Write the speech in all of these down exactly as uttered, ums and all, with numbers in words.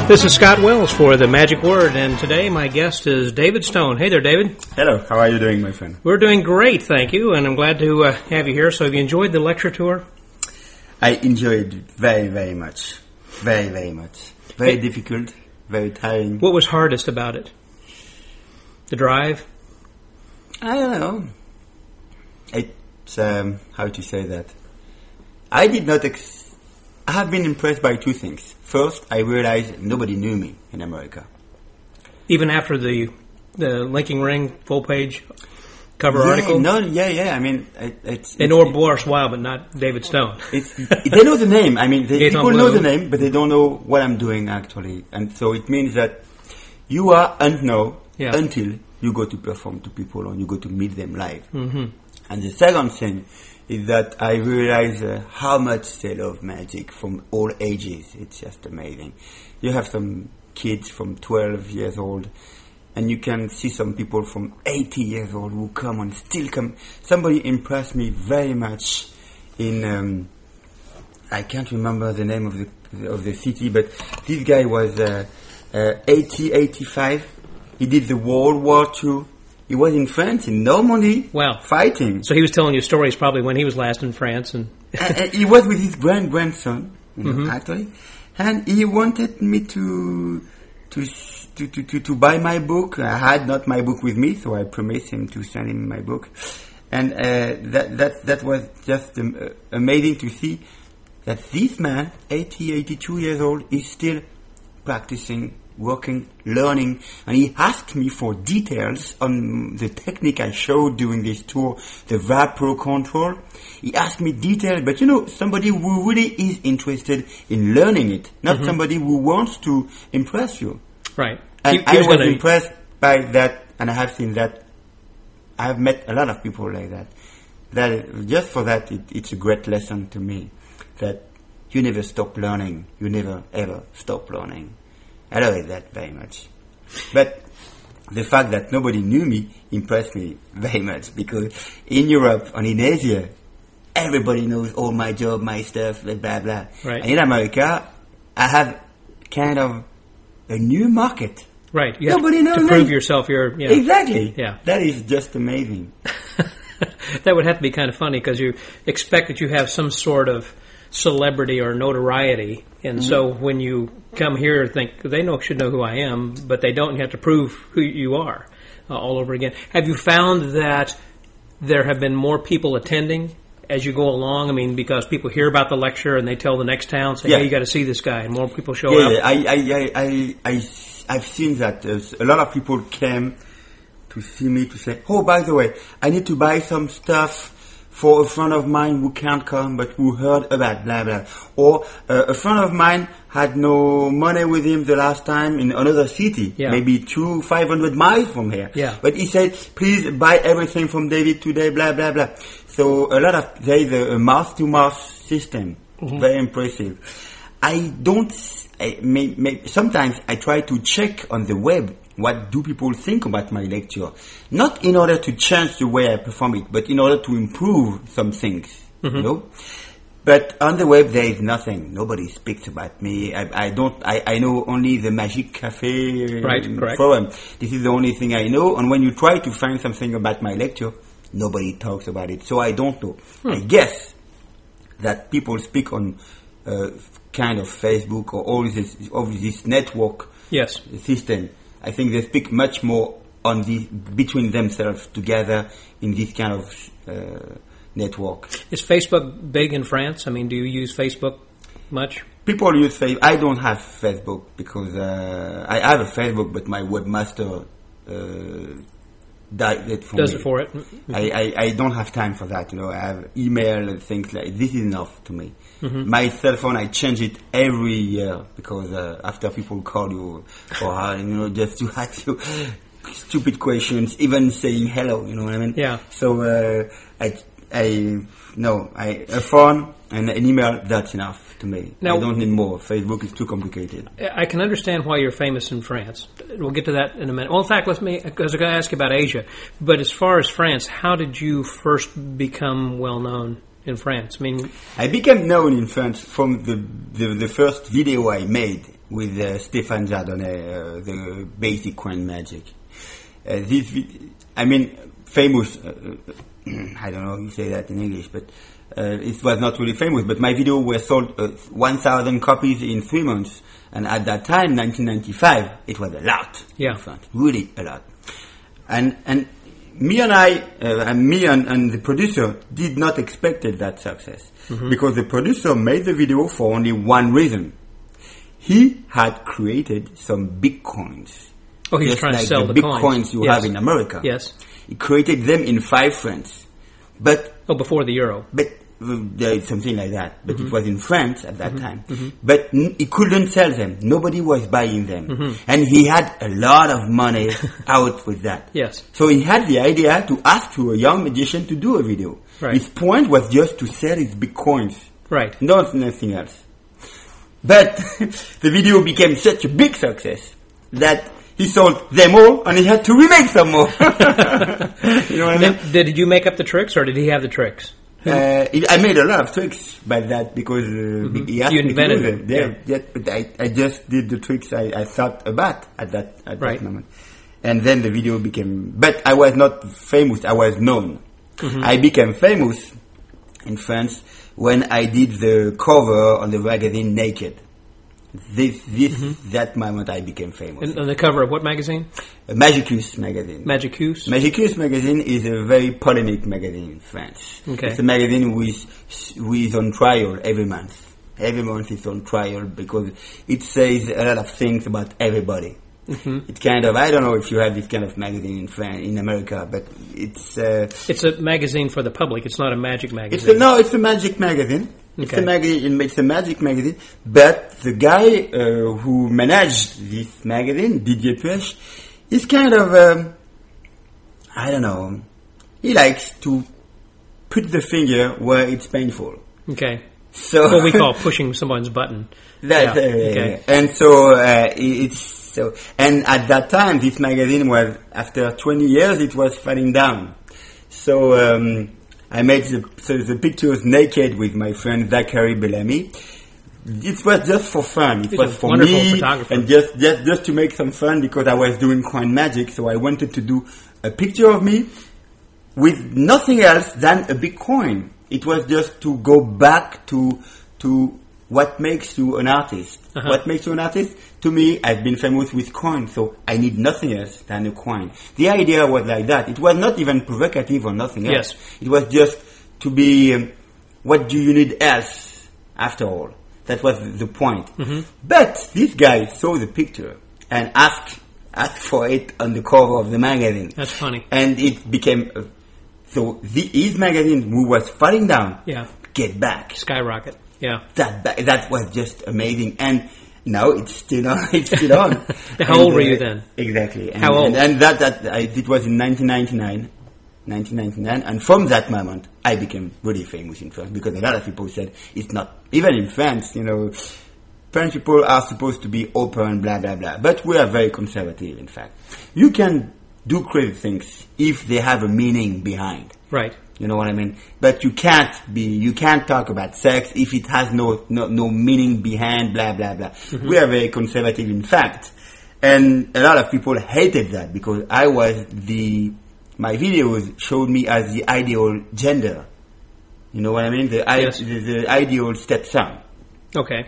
This is Scott Wells for The Magic Word, and today my guest is David Stone. Hey there, David. Hello. How are you doing, my friend? We're doing great, thank you, and I'm glad to uh, have you here. So have you enjoyed the lecture tour? I enjoyed it very, very much. Very, very much. Very hey. difficult, very tiring. What was hardest about it? The drive? I don't know. It's, um, how to say that? I did not... Ex- I have been impressed by two things. First, I realized nobody knew me in America. Even after the the Linking Ring full-page cover yeah, article? No, yeah, yeah. I mean, it, it's... They know Boris Weil, but not David Stone. It's, they know the name. I mean, they, people Blue. know the name, but they don't know what I'm doing, actually. And so it means that you are unknown yeah. until you go to perform to people or you go to meet them live. Mm-hmm. And the second thing is that I realize uh, how much they love magic from all ages. It's just amazing. You have some kids from twelve years old, and you can see some people from eighty years old who come and still come. Somebody impressed me very much in, um, I can't remember the name of the of the city, but this guy was uh, uh, eighty, eighty-five. He did the World War Two. He was in France, in Normandy, wow. fighting. So he was telling you stories probably when he was last in France. And, and, and he was with his grand-grandson, you know, mm-hmm. actually. And he wanted me to, to to, to to to buy my book. I had not my book with me, so I promised him to send him my book. And uh, that, that, that was just um, uh, amazing to see that this man, eighty, eighty-two years old, is still practicing, working, learning, and he asked me for details on the technique I showed during this tour, the vapor control. He asked me details, but you know, somebody who really is interested in learning it, not mm-hmm. somebody who wants to impress you. Right. And he, he I was, was gonna... impressed by that, and I have seen that. I have met a lot of people like that. That just for that, it, it's a great lesson to me, that you never stop learning. You never, ever stop learning. I love that very much. But the fact that nobody knew me impressed me very much, because in Europe and in Asia, everybody knows all my job, my stuff, blah, blah, blah. Right. And in America, I have kind of a new market. Right. You nobody have knows to me. prove yourself. You're, yeah. Exactly. Yeah. That is just amazing. That would have to be kind of funny, because you expect that you have some sort of celebrity or notoriety, and mm-hmm. so when you come here, think they know should know who I am, but they don't. You have to prove who you are uh, all over again. Have you found that there have been more people attending as you go along? I mean, because people hear about the lecture and they tell the next town, say, yeah. "Hey, you got to see this guy," and more people show yeah, up. Yeah, I, I, I, I, I, I've seen that. There's a lot of people came to see me to say, "Oh, by the way, I need to buy some stuff for a friend of mine who can't come, but who heard about blah, blah." Or uh, a friend of mine had no money with him the last time in another city, yeah. maybe two, five hundred miles from here. Yeah. But he said, "Please buy everything from David today, blah, blah, blah." So a lot of, there is a, a mouth-to-mouth system. Mm-hmm. Very impressive. I don't, I may, may, sometimes I try to check on the web what do people think about my lecture? Not in order to change the way I perform it, but in order to improve some things, mm-hmm. you know? But on the web, there is nothing. Nobody speaks about me. I, I don't, I, I know only the Magic Cafe right, forum. This is the only thing I know. And when you try to find something about my lecture, nobody talks about it. So I don't know. Hmm. I guess that people speak on uh, kind of Facebook or all this, all this network yes. system. I think they speak much more on the between themselves together in this kind of uh, network. Is Facebook big in France? I mean, do you use Facebook much? People use Facebook. I don't have Facebook because uh, I have a Facebook, but my webmaster uh, died it for does me. it for it. I, I, I don't have time for that. You know, I have email and things like this is enough to me. Mm-hmm. My cell phone, I change it every year because uh, after people call you or uh, you know, just to ask you stupid questions, even saying hello, you know what I mean? Yeah. So uh, I, I, no, I a phone and an email. That's enough to me. Now, I don't need more. Facebook is too complicated. I can understand why you're famous in France. We'll get to that in a minute. Well, in fact, let me. Because I'm going to ask you about Asia, but as far as France, how did you first become well known in France? I mean, I became known in France from the, the the first video I made with uh, Stéphane Chardonnay, uh, the basic coin magic. Uh, this, vi- I mean, famous. Uh, I don't know how you say that in English, but uh, it was not really famous. But my video was sold uh, one thousand copies in three months, and at that time, nineteen ninety-five, it was a lot. Yeah, in France, really a lot. And and me and I, uh, and me and, and the producer did not expected that success mm-hmm. because the producer made the video for only one reason. He had created some bitcoins. Oh, he's just trying like to sell the the bitcoins coins. you Yes. have in America. Yes. He created them in five francs, but oh, before the euro. but uh, there is something like that. But mm-hmm. it was in France at that mm-hmm. time. Mm-hmm. But n- he couldn't sell them. Nobody was buying them, mm-hmm. and he had a lot of money out with that. Yes. So he had the idea to ask to a young magician to do a video. Right. His point was just to sell his bitcoins. Right. Not nothing else. But the video became such a big success that he sold them all and he had to remake some more. You know what I mean? Did, did you make up the tricks or did he have the tricks? Uh, I made a lot of tricks by that because uh, mm-hmm. he asked you me invented to do them. them. Yeah, yeah. Yeah, but I, I just did the tricks I, I thought about at that at right. that moment. And then the video became... But I was not famous, I was known. Mm-hmm. I became famous in France when I did the cover on the magazine Naked. This, this, mm-hmm. that moment I became famous. And on the cover of what magazine? Uh, Magicus magazine. Magicus? Magicus magazine is a very polemic magazine in France. Okay. It's a magazine who is, who is on trial every month. Every month it's on trial because it says a lot of things about everybody. Mm-hmm. It's kind of, I don't know if you have this kind of magazine in France, in America, but it's... Uh, it's a magazine for the public. It's not a magic magazine. It's a, no, it's a magic magazine. It's okay. a magazine. It's a magic magazine. But the guy uh, who managed this magazine, Didier Puech, is kind of um, I don't know. He likes to put the finger where it's painful. Okay. So what we call pushing someone's button. That, yeah. uh, okay. And so uh, it's so. And at that time, this magazine was after twenty years, it was falling down. So. Um, I made the, so the pictures naked with my friend Zachary Bellamy. It was just for fun. It He's was a for wonderful me photographer. and just, just just to make some fun because I was doing coin magic. So I wanted to do a picture of me with nothing else than a big coin. It was just to go back to to what makes you an artist. Uh-huh. What makes you an artist? To me, I've been famous with coins, so I need nothing else than a coin. The idea was like that. It was not even provocative or nothing else. Yes. It was just to be, um, what do you need else, after all? That was the point. Mm-hmm. But this guy saw the picture and asked, asked for it on the cover of the magazine. That's funny. And it became, uh, so the, his magazine, who was falling down, yeah. get back. Skyrocket. Yeah. That that was just amazing, and now it's still on. It's still on. How and, old were uh, you then? Exactly. And, How old? And, and that that I, it was in nineteen ninety-nine, nineteen ninety-nine, and from that moment I became really famous in France because a lot of people said it's not even in France. You know, French people are supposed to be open, blah blah blah, but we are very conservative. In fact, you can do crazy things if they have a meaning behind. Right. You know what I mean? But you can't be, you can't talk about sex if it has no, no, no meaning behind, blah, blah, blah. Mm-hmm. We are very conservative in fact. And a lot of people hated that because I was the, my videos showed me as the ideal gender. You know what I mean? The, yes. I, the, the ideal stepson. Okay.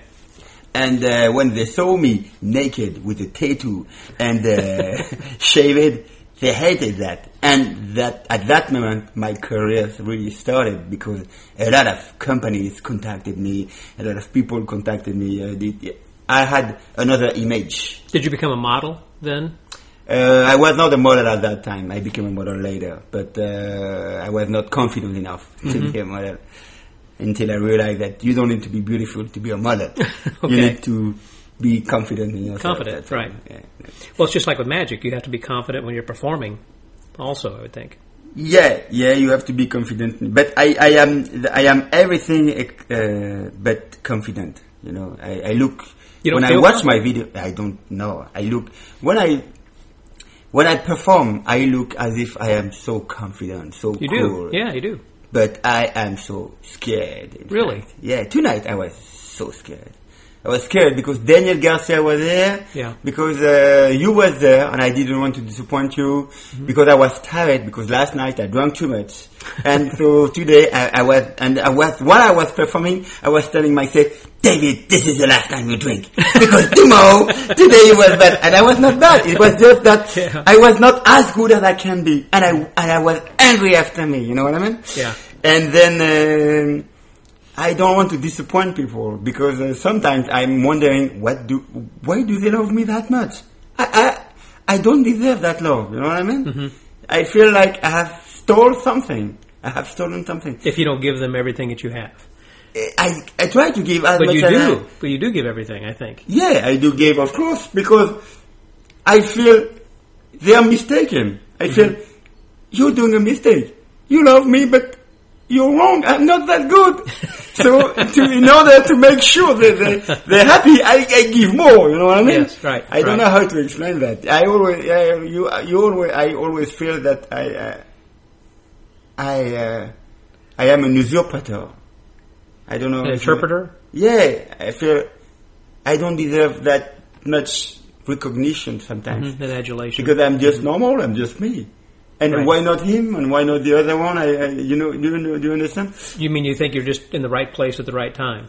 And uh, when they saw me naked with a tattoo and uh, shaved, they hated that. And that at that moment, my career really started because a lot of companies contacted me, a lot of people contacted me. Uh, the, I had another image. Did you become a model then? Uh, I was not a model at that time. I became a model later, but uh, I was not confident enough mm-hmm. to be a model until I realized that you don't need to be beautiful to be a model. Okay. You need to be confident in yourself. Confident, right. Yeah. Well, it's just like with magic. You have to be confident when you're performing also, I would think. Yeah, yeah, you have to be confident. But I, I am I am everything uh, but confident. You know, I, I look... You don't when feel I watch confident? my video, I don't know. I look... When I... When I perform, I look as if I am so confident, so you cool. do, yeah, you do. But I am so scared. Really? Fact. Yeah, tonight I was so scared. I was scared because Daniel Garcia was there, yeah. because uh, you was there, and I didn't want to disappoint you, mm-hmm. because I was tired, because last night I drank too much. And so today I, I was, and I was, while I was performing, I was telling myself, David, this is the last time you drink. Because tomorrow, today you was bad. And I was not bad. It was just that yeah. I was not as good as I can be. And I, and I was angry after me, you know what I mean? Yeah. And then, uh, I don't want to disappoint people, because uh, sometimes I'm wondering, what do, why do they love me that much? I, I, I don't deserve that love, you know what I mean? Mm-hmm. I feel like I have stole something. I have stolen something. If you don't give them everything that you have. I, I try to give as but much you as do. I, But you do give everything, I think. Yeah, I do give, of course, because I feel they are mistaken. I mm-hmm. feel, you're doing a mistake. You love me, but you're wrong. I'm not that good. So, to, in order to make sure that they, they're happy, I, I give more. You know what I mean? Yes, right. I don't right. know how to explain that. I always, I, you, you always, I always feel that I, uh, I, uh, I am an usurpator. I don't know. An interpreter? Yeah, I feel I don't deserve that much recognition sometimes. Mm-hmm, that adulation. Because I'm just normal. I'm just me. And right. why not him? And why not the other one? I, I you know, do you, do you understand? You mean you think you're just in the right place at the right time?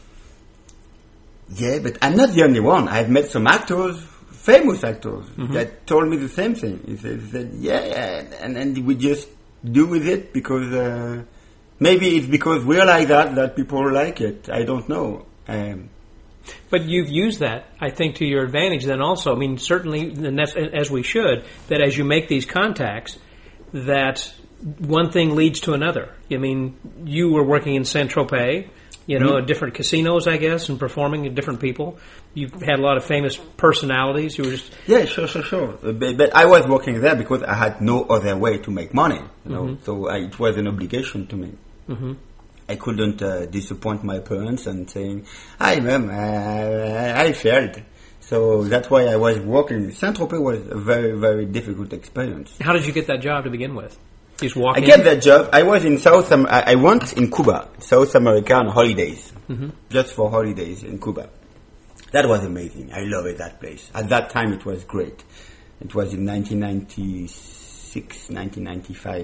Yeah, but I'm not the only one. I've met some actors, famous actors, mm-hmm. that told me the same thing. He said, he said yeah, and and we just do with it because uh, maybe it's because we're like that that people like it. I don't know. Um, But you've used that, I think, to your advantage then also. I mean, certainly, and that's, as we should, that as you make these contacts, that one thing leads to another. I mean, you were working in Saint-Tropez, you know, mm-hmm. at different casinos, I guess, and performing with different people. You've had a lot of famous personalities. You were just... Yeah, sure, sure, sure. But, but I was working there because I had no other way to make money, you know, mm-hmm. so I, it was an obligation to me. Mm-hmm. I couldn't uh, disappoint my parents and saying, "Hi, mom, uh, I failed." So that's why I was working. Saint-Tropez was a very, very difficult experience. How did you get that job to begin with? You just walk I in? get that job. I was in South. Am- I went in Cuba, South America, on holidays, mm-hmm. just for holidays in Cuba. That was amazing. I loved that place. At that time, it was great. It was in nineteen ninety-six, nineteen ninety-five.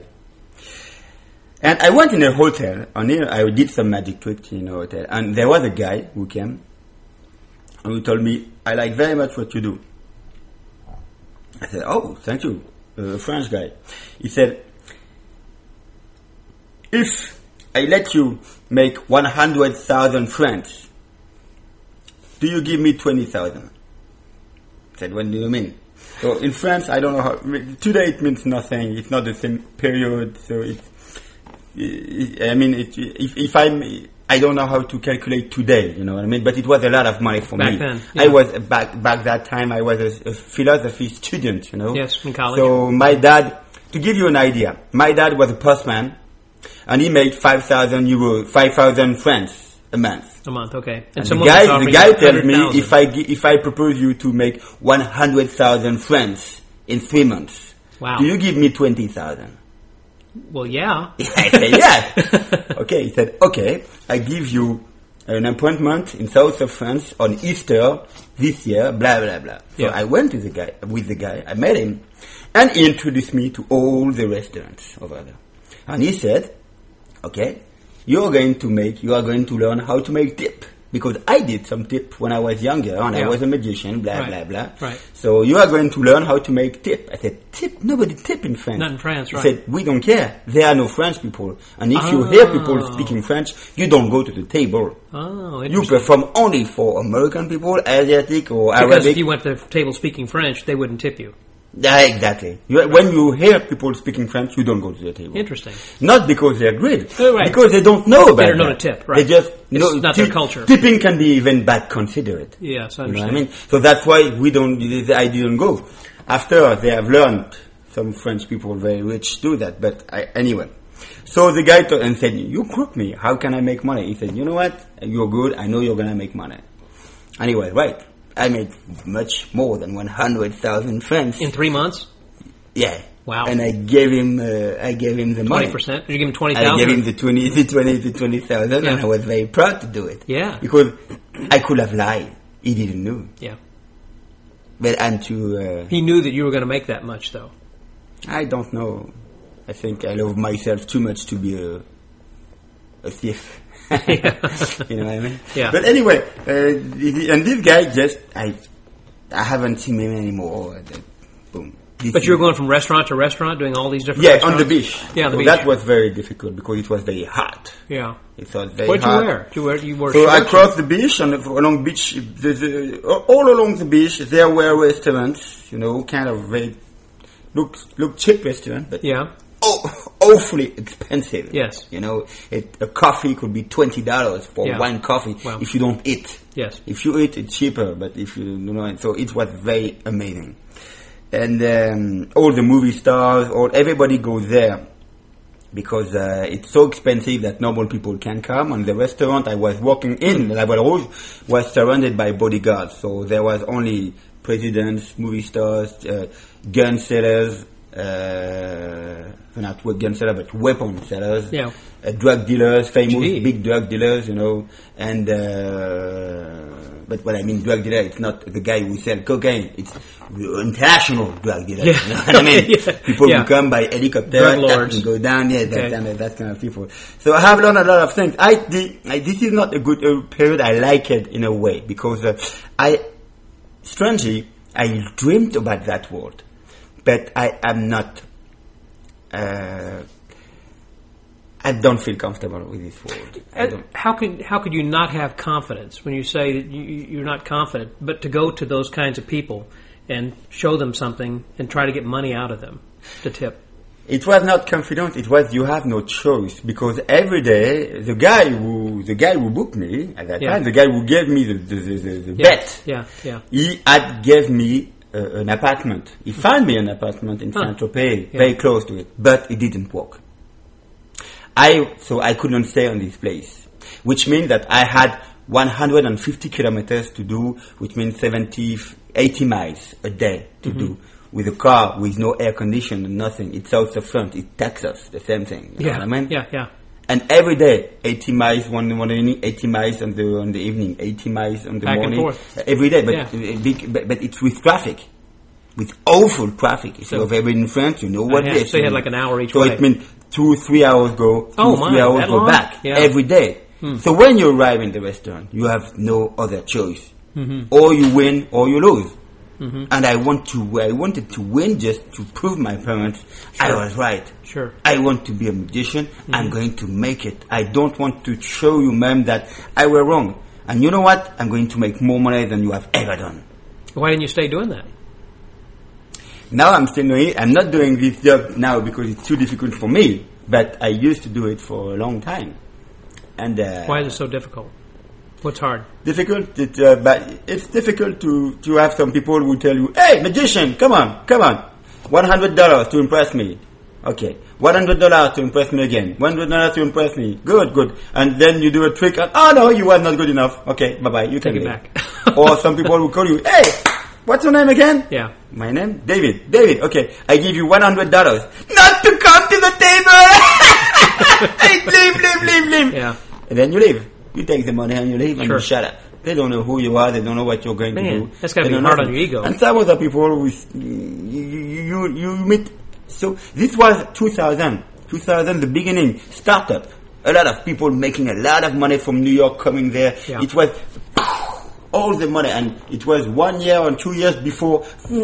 And I went in a hotel, and I did some magic tricks in a hotel, and there was a guy who came, and who told me, "I like very much what you do." I said, "Oh, thank you," a French guy. He said, "If I let you make one hundred thousand francs, do you give me twenty thousand? I said, "What do you mean?" So in France, I don't know how, today it means nothing, it's not the same period, so it's, I mean, it, if, if I'm, I don't know how to calculate today, you know what I mean? But it was a lot of money for back me. Then, yeah. I was, back, back that time, I was a, a philosophy student, you know? Yes, in college. So my dad, to give you an idea, my dad was a postman, and he made five thousand euros, five thousand francs a month. A month, okay. And, and the guy, the guy tells me, if I, if I propose you to make one hundred thousand francs in three months, wow. do you give me twenty thousand? Well, yeah. I said, yeah. Okay, he said, okay, I give you an appointment in south of France on Easter this year, blah, blah, blah. So yeah. I went to the guy, with the guy, I met him, and he introduced me to all the restaurants over there. And he said, okay, you're going to make, you are going to learn how to make tip. Because I did some tip when I was younger, and yeah. I was a magician, blah, right. blah, blah. Right. So you are going to learn how to make tip. I said, tip? Nobody tip in France. Not in France, right. He said, we don't care. There are no French people. And if oh. you hear people speaking French, you don't go to the table. Oh, you perform only for American people, Asiatic or because Arabic. Because if you went to the table speaking French, they wouldn't tip you. Yeah, exactly. You, when you hear people speaking French, you don't go to the table. Interesting. Not because they're great. Oh, right. Because they don't know about it. They don't know to tip, right. They just, you it's know, not tip, their culture. Tipping can be even bad considered. Yes, I understand. You know what I mean? So that's why we don't, I didn't go. After they have learned, some French people very rich do that, but I, anyway. So the guy told and said, you crook me, how can I make money? He said, you know what, you're good, I know you're gonna make money. Anyway, right, I made much more than one hundred thousand francs. In three months? Yeah. Wow. And I gave him, uh, I gave him the money. twenty percent? Did you give him twenty thousand? I gave him the twenty, the twenty, the twenty thousand, yeah. and I was very proud to do it. Yeah. Because I could have lied. He didn't know. Yeah. But and to uh, he knew that you were going to make that much, though. I don't know. I think I love myself too much to be a a thief. You know what I mean? Yeah. But anyway, uh, and this guy just I I haven't seen him anymore. Boom. This but you were going from restaurant to restaurant, doing all these different yeah, restaurants? on the beach. Yeah, on the so beach. That was very difficult because it was very hot. Yeah. It was very What'd hot. you wear? Did you wear, you wore so I shorts crossed the beach, and along beach, the, the, all along the beach, there were restaurants, you know, kind of very, look, look cheap restaurant, but yeah. oh, awfully expensive. Yes. You know, it, a coffee could be twenty dollars for Yeah. one coffee Wow. if you don't eat. Yes. If you eat, it's cheaper, but if you, you know, so it was very amazing. And um, all the movie stars, all everybody goes there because uh, it's so expensive that normal people can't come. And the restaurant I was working in, La Voile Rouge, was surrounded by bodyguards. So there was only presidents, movie stars, uh, gun sellers, uh, not gun sellers, but weapon sellers, Yeah. uh, drug dealers, famous Gee. big drug dealers, you know, and uh, but what I mean drug dealer, it's not the guy who sells cocaine, it's international drug dealers. Yeah. You know what I mean? Yeah. People Yeah. who come by helicopter Drug lords. and go down, yeah, that, Okay. kind of, that kind of people. So I have learned a lot of things. I, the, I this is not a good uh, period. I like it in a way because uh, I, strangely, I dreamed about that world, but I am not. Uh, I don't feel comfortable with this world. I Uh, don't. How could how could you not have confidence when you say that you, you're not confident, but to go to those kinds of people and show them something and try to get money out of them to tip? It was not confident. It was you have no choice because every day the guy who the guy who booked me at that Yeah. time, the guy who gave me the the, the, the, the Yeah. bet, Yeah, yeah. he had gave me uh, an apartment. He found me an apartment in Huh. Saint-Tropez, Yeah. very close to it, but it didn't work. I so I couldn't stay on this place, which means that I had one hundred fifty kilometers to do, which means seventy, eighty miles a day to Mm-hmm. do with a car with no air conditioning, nothing. It's south of France. It's Texas, the same thing. You know Yeah, what I mean? yeah, yeah. And every day, eighty miles one morning, eighty miles on the on the evening, eighty miles on the Back and morning, forth. every day. But, Yeah. uh, big, but but it's with traffic, with awful traffic. If So- you've ever been in France, you know what I it have. is. So you had like an hour each So way. it means two, three hours go, two, Oh, my, three hours that go long? back Yeah. every day. So when you arrive in the restaurant, you have no other choice. Or you win, or you lose. And I want to, I wanted to win just to prove my parents I Sure. was right. Sure. I want to be a magician. I'm going to make it. I don't want to show you, ma'am, that I were wrong. And you know what? I'm going to make more money than you have ever done. Why didn't you stay doing that? Now I'm still doing it. I'm not doing this job now because it's too difficult for me. But I used to do it for a long time. And uh, Why is it so difficult? What's hard? difficult? It, uh, but it's difficult to to have some people who tell you, "Hey, magician, come on, come on, one hundred dollars to impress me." Okay, one hundred dollars to impress me again. One hundred dollars to impress me. Good, good. And then you do a trick, and oh no, you were not good enough. Okay, bye bye. You can Take it leave. back. Or some people will call you, "Hey, what's your name again?" Yeah. My name? David. David, okay. I give you one hundred dollars. Not to come to the table! Hey, leave, leave, leave, leave. Yeah. And then you leave. You take the money and you leave and Sure. you shut up. They don't know who you are. They don't know what you're going Man, to do. that's gotta They be know hard nothing. on your ego. And some other people, with, you, you, you meet. So this was two thousand. two thousand, the beginning, startup. A lot of people making a lot of money from New York coming there. Yeah. It was all the money, and it was one year or two years before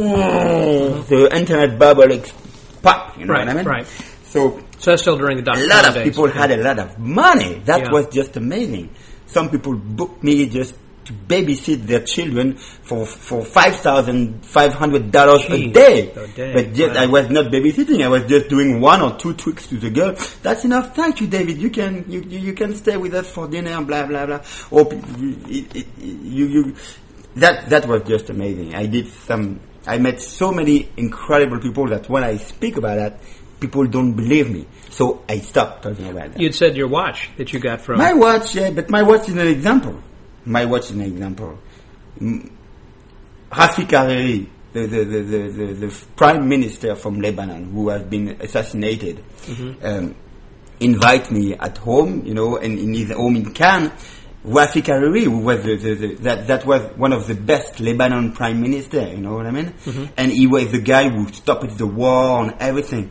the internet bubble ex- pop. You know Right, what I mean? right. So So that's still during the dot a lot of days. people had a lot of money. That Yeah. was just amazing. Some people booked me just to babysit their children for for five thousand five hundred dollars a Gee, day. a day. But just, Wow. I was not babysitting. I was just doing one or two tricks to the girl. That's enough. Thank you, David. You can you you, you can stay with us for dinner. Blah blah blah. Or it, it, you you that that was just amazing. I did some. I met so many incredible people that when I speak about that, people don't believe me. So I stopped talking about that. You'd said your watch that you got from... My watch, yeah, but my watch is an example. My watch is an example. Mm, Rafik Hariri, the, the, the, the, the, the prime minister from Lebanon, who has been assassinated, um, invite me at home, you know, and in his home in Cannes, Rafik Hariri, who was the, the, the, that that was one of the best Lebanon prime minister, you know what I mean? Mm-hmm. And he was the guy who stopped the war and everything.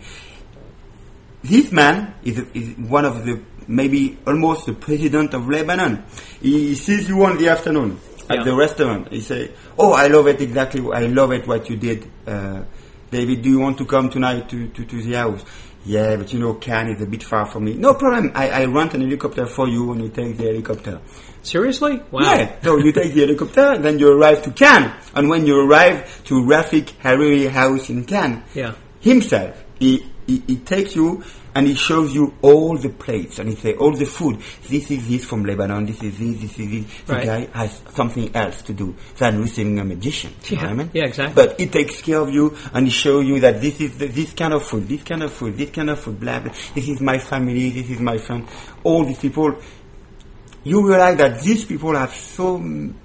This man is, is one of the, maybe almost the president of Lebanon. He, he sees you on the afternoon at yeah. the restaurant. He say, "Oh, I love it exactly. I love it what you did, uh, David. Do you want to come tonight to, to, to the house?" "Yeah, but you know, Cannes is a bit far from me." "No problem. I, I rent an helicopter for you and you take the helicopter." Seriously? Wow. Yeah. So you take the helicopter, then you arrive to Cannes. And when you arrive to Rafik Hariri house in Cannes, yeah. himself, he, he, he takes you and he shows you all the plates and he say all the food. This is this from Lebanon, this is this, this is this. The right. guy has something else to do than receiving a magician. You yeah. know what I mean? Yeah, exactly. But he takes care of you and he show you that this is the, this kind of food, this kind of food, this kind of food, blah, blah. This is my family, this is my friend. All these people, you realize that these people have so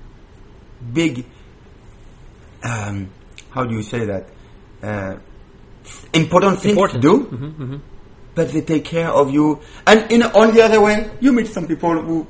big, um, how do you say that, uh, important things important. to do. Mm-hmm, mm-hmm. But they take care of you. And in on the other way, you meet some people who,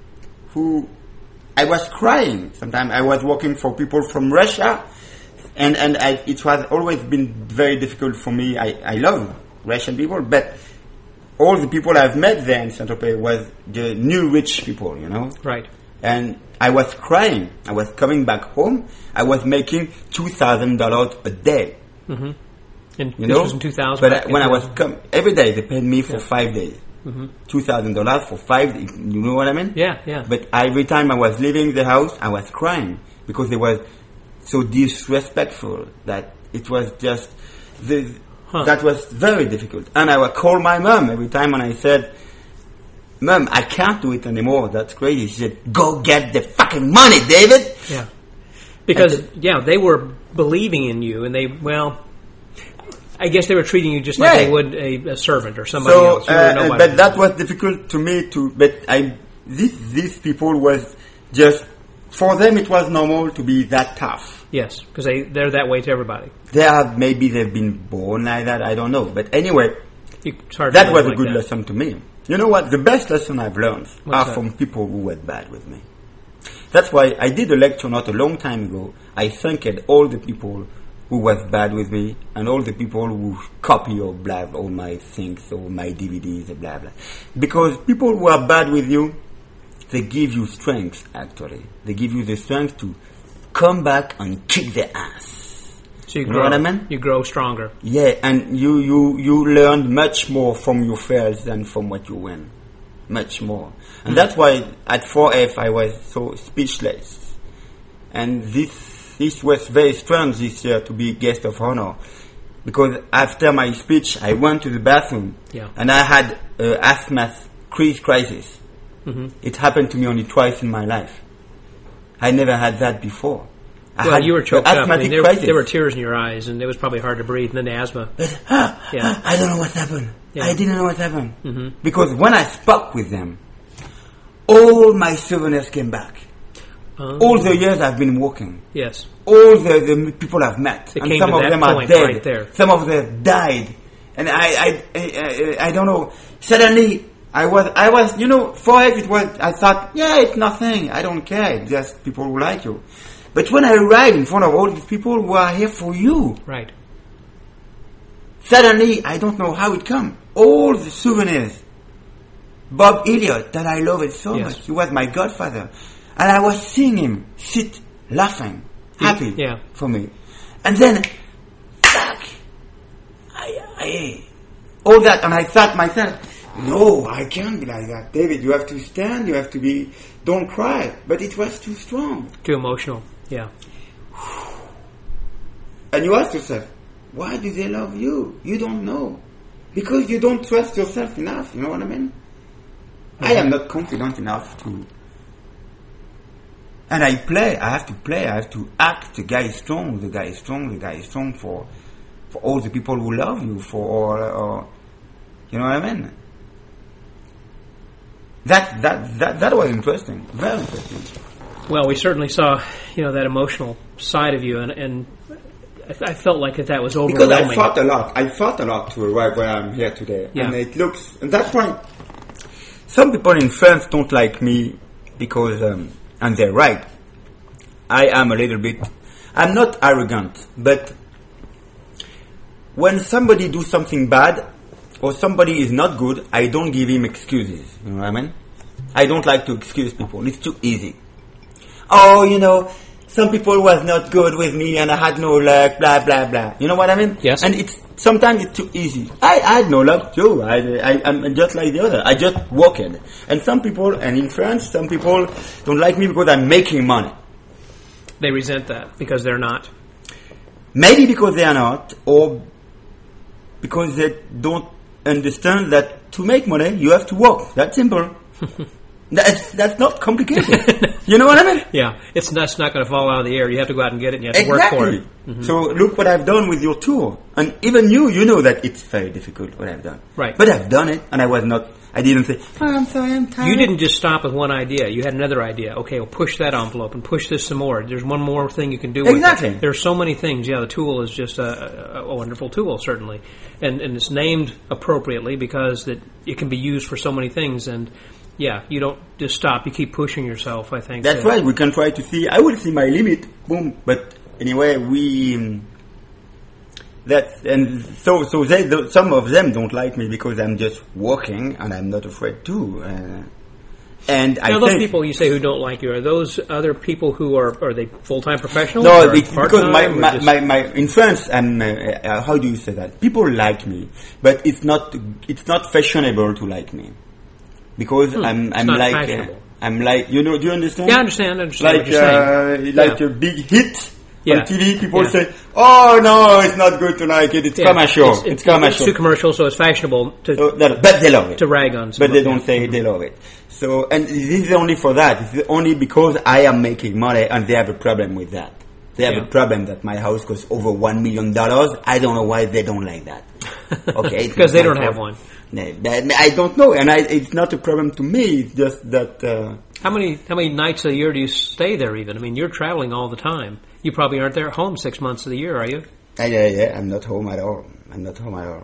who, I was crying. Sometimes I was working for people from Russia, and and I, it was always been very difficult for me. I, I love Russian people, but all the people I've met there in Saint-Tropez was the new rich people, you know. Right. And I was crying. I was coming back home. I was making two thousand dollars a day. Mm-hmm. And you this know, was in two thousand. but I, when I was come every day, they paid me for yeah. five days, mm-hmm. two thousand dollars for five days. You know what I mean? Yeah, yeah. But every time I was leaving the house, I was crying because they were so disrespectful that it was just the, huh. that was very difficult. And I would call my mom every time, and I said, "Mom, I can't do it anymore. That's crazy." She said, "Go get the fucking money, David." Yeah, because the, yeah, they were believing in you, and they well. I guess they were treating you just like yeah. they would a, a servant or somebody so, else. You uh, but that was difficult to me to. But I, these these people was just for them. It was normal to be that tough. Yes, because they they're that way to everybody. They have maybe they've been born like that. I don't know. But anyway, it's hard that to was a like good that. lesson to me. You know what? The best lesson I've learned What's are that? from people who were bad with me. That's why I did a lecture not a long time ago. I thanked all the people who was bad with me, and all the people who copy or blah all my things or my D V Ds and blah blah. Because people who are bad with you, they give you strength. Actually, they give you the strength to come back and kick their ass. So you, you grow, know what I mean? You grow stronger. Yeah, and you you you learn much more from your fails than from what you win, much more. And mm. that's why at four F I was so speechless, and this. This was very strange this year to be guest of honor, because after my speech I went to the bathroom yeah. and I had uh, asthma crisis. Mm-hmm. It happened to me only twice in my life. I never had that before. I well, had you were choked up. I mean, there, crisis. there were tears in your eyes, and it was probably hard to breathe. And then the asthma. But, ah, yeah. ah, I don't know what happened. Yeah. I didn't know what happened mm-hmm. because when I spoke with them, all my souvenirs came back. Um, all the years I've been working. Yes. All the, the people I've met. It and came some to of that them are point dead. right there. Some of them died. And I, I, I, I, I don't know. Suddenly, I was, I was, you know, for it, it was, I thought, yeah, it's nothing. I don't care. It's just people who like you. But when I arrived in front of all these people who are here for you. Right. Suddenly, I don't know how it come. All the souvenirs. Bob Elliott, that I love it so yes. much. He was my godfather. And I was seeing him sit, laughing, happy yeah. for me. And then, fuck, I, I, all that, and I thought myself, no, I can't be like that. David, you have to stand, you have to be, don't cry. But it was too strong. Too emotional, yeah. And you ask yourself, why do they love you? You don't know. Because you don't trust yourself enough, you know what I mean? Mm-hmm. I am not confident enough to... And I play, I have to play, I have to act. The guy is strong, the guy is strong, the guy is strong for for all the people who love you, for or, or you know what I mean? That that that that was interesting, very interesting. Well, we certainly saw, you know, that emotional side of you, and, and I, I felt like that, that was overwhelming. Because I fought a lot. I fought a lot to arrive where I'm here today, yeah. and it looks. And that's why some people in France don't like me because, um, and they're right, I am a little bit, I'm not arrogant, but when somebody do something bad, or somebody is not good, I don't give him excuses. You know what I mean? I don't like to excuse people. It's too easy. Oh, you know, some people was not good with me and I had no luck, blah, blah, blah. You know what I mean? Yes. And it's, sometimes it's too easy. I, I had no luck too. I, I, I'm just like the other. I just walked. And some people, and in France, some people don't like me because I'm making money. They resent that because they're not. Maybe because they are not, or because they don't understand that to make money, you have to work. That's simple. that's that's not complicated. You know what I mean? Yeah, it's that's not going to fall out of the air. You have to go out and get it, and you have to exactly. work for it. Mm-hmm. So look what I've done with your tour. And even you, you know that it's very difficult what I've done. Right. But I've done it, and I was not, I didn't say, oh, I'm sorry, I'm tired. You didn't just stop with one idea. You had another idea. Okay, well, push that envelope and push this some more. There's one more thing you can do with exactly. it. There's so many things. Yeah, the tool is just a, a, a wonderful tool, certainly. And, and it's named appropriately because that it can be used for so many things. And yeah, you don't just stop. You keep pushing yourself, I think. That's uh, right. We can try to see. I will see my limit. Boom. But anyway, we. Um, that and so so they don't, some of them don't like me because I'm just walking and I'm not afraid to. Uh, and now, I those think, people you say who don't like you, are those other people who are are they full time professionals? No, or it's because my my, just... my, my in France, I'm. Uh, uh, how do you say that? People like me, but it's not it's not fashionable to like me. Because hmm, I'm, I'm not like, fashionable. uh, I'm like, you know, do you understand? Yeah, I understand. I understand like, what you're saying. uh, like yeah. a big hit yeah. on T V. People yeah. say, "Oh no, it's not good to like it. It's yeah. commercial. It's, it's, it's commercial." It's too commercial, so it's fashionable to. So, no, but they love it. To rag on. But they yeah. don't say they love it. So, and this is only for that. It's only because I am making money, and they have a problem with that. They have yeah. a problem that my house costs over one million dollars. I don't know why they don't like that. Okay, because they don't have one. I don't know, and I, it's not a problem to me. It's just that. Uh, how many how many nights a year do you stay there? Even I mean, you're traveling all the time. You probably aren't there at home six months of the year, are you? Yeah, yeah, yeah. I'm not home at all. I'm not home at all.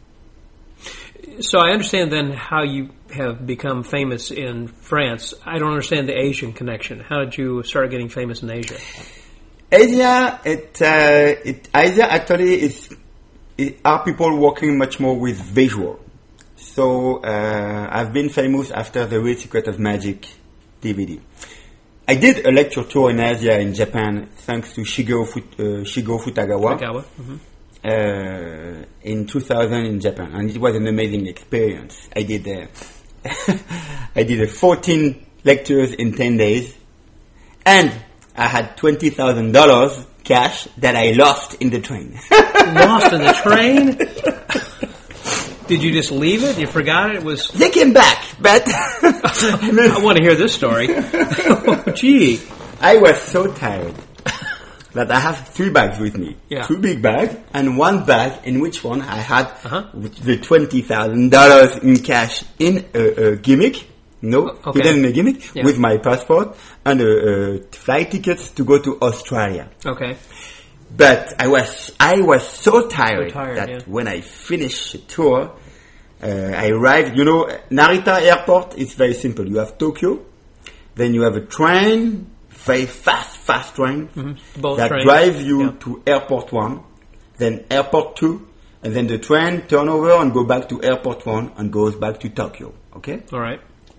So I understand then how you have become famous in France. I don't understand the Asian connection. How did you start getting famous in Asia? Asia, it, uh, it Asia actually is it, are people working much more with visual. So uh, I've been famous after the Real Secret of Magic D V D. I did a lecture tour in Asia, in Japan, thanks to Shigeru, Fut, uh, Shigeru Futagawa, Futagawa. Mm-hmm. uh, in two thousand in Japan, and it was an amazing experience. I did uh, I did uh, fourteen lectures in ten days, and I had twenty thousand dollars cash that I lost in the train. Lost in the train? Did you just leave it? You forgot it? It was. They came back, but I want to hear this story. Oh, gee, I was so tired that I have three bags with me. Yeah. Two big bags and one bag in which one I had uh-huh. the twenty thousand dollars in cash in a, a gimmick. No, okay. hidden in a gimmick yeah. with my passport and a, a flight tickets to go to Australia. Okay. But I was I was so tired, so tired that yeah. when I finished the tour, uh, I arrived. You know, Narita Airport. It's very simple. You have Tokyo, then you have a train, very fast, fast train mm-hmm. that trains. drives you yeah. to Airport One, then Airport Two, and then the train turn over and go back to Airport One and goes back to Tokyo. Okay. All right.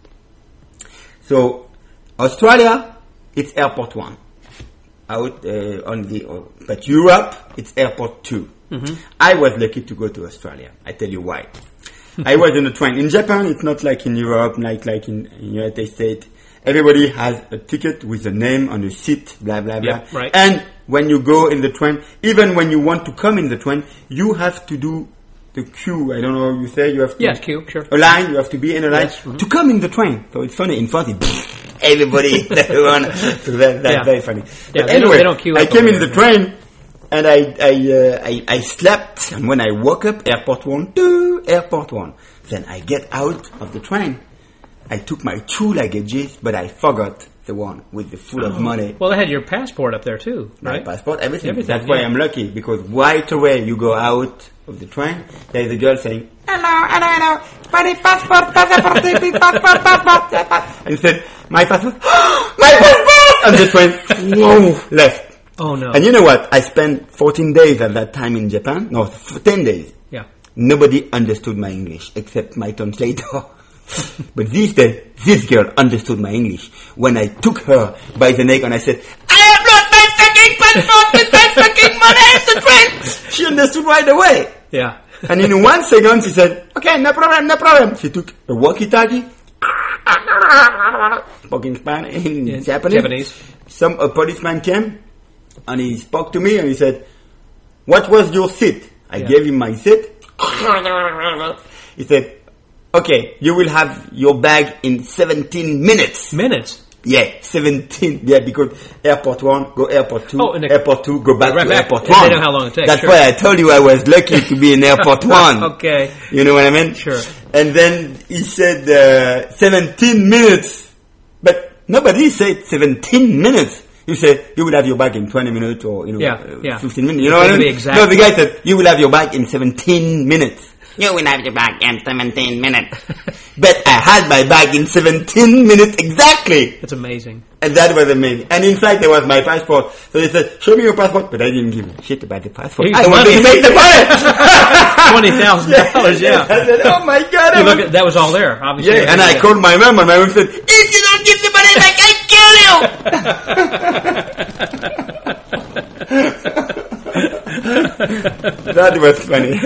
So Australia, it's Airport One. Out uh, on the, uh, but Europe, it's Airport Two. Mm-hmm. I was lucky to go to Australia. I tell you why. I was in a train. In Japan, it's not like in Europe, like like in, in United States. Everybody has a ticket with a name on a seat, blah blah blah. Yep, right. And when you go in the train, even when you want to come in the train, you have to do the queue. I don't know how you say. You have to yes, queue, sure. A line. You have to be in a line yes, mm-hmm. to come in the train. So it's funny. In France, it's everybody, everyone. So that, that's yeah. very funny. Yeah, but they anyway, don't, they don't queue I came in there. the train and I I, uh, I I slept. And when I woke up, Airport One, two, Airport One. Then I get out of the train. I took my two luggages, but I forgot the one with the full oh. of money. Well, they had your passport up there too, right? My passport, everything. everything That's why yeah. I'm lucky, because right away you go out of the train, there's a girl saying, "Hello, hello, hello, my passport, passport, And he said, my passport, my passport! And the train, whoa, left. Oh no. And you know what? I spent fourteen days at that time in Japan. No, ten days. Yeah. Nobody understood my English except my translator. But these days, this girl understood my English when I took her by the neck and I said, I have lost my fucking passport with my fucking money in the train. She understood right away. Yeah. And in one second she said, okay, no problem, no problem. She took a walkie-talkie, spoken Spanish, in Yeah, Japanese. Japanese. Some a policeman came and he spoke to me and he said, what was your seat? I Yeah. gave him my seat. He said, okay, you will have your bag in seventeen minutes. Minutes. Yeah, seventeen. Yeah, because airport one, go airport two, Oh, and the- airport two, go back Right to back. airport And one. they know how long it takes, That's sure. why I told you I was lucky to be in airport one. Okay. You know what I mean? Sure. And then he said uh, seventeen minutes. But nobody said seventeen minutes. You say, you will have your bag in twenty minutes or, you know, Yeah, uh, yeah. fifteen minutes. You know It's what I gonna mean? be exact. No, the guy said, you will have your bag in seventeen minutes. You will have your bag in seventeen minutes. But I had my bag in seventeen minutes exactly. It's amazing. And that was amazing. And in fact, there was my passport. So they said, show me your passport. But I didn't give a shit about the passport. Here's I the wanted money. to make the money. Twenty thousand dollars. Yeah. I said, oh my God. You I look was- at, that was all there. Obviously. yeah, and I called my mom and my mom said, if you don't give the money back, I kill you. That was funny.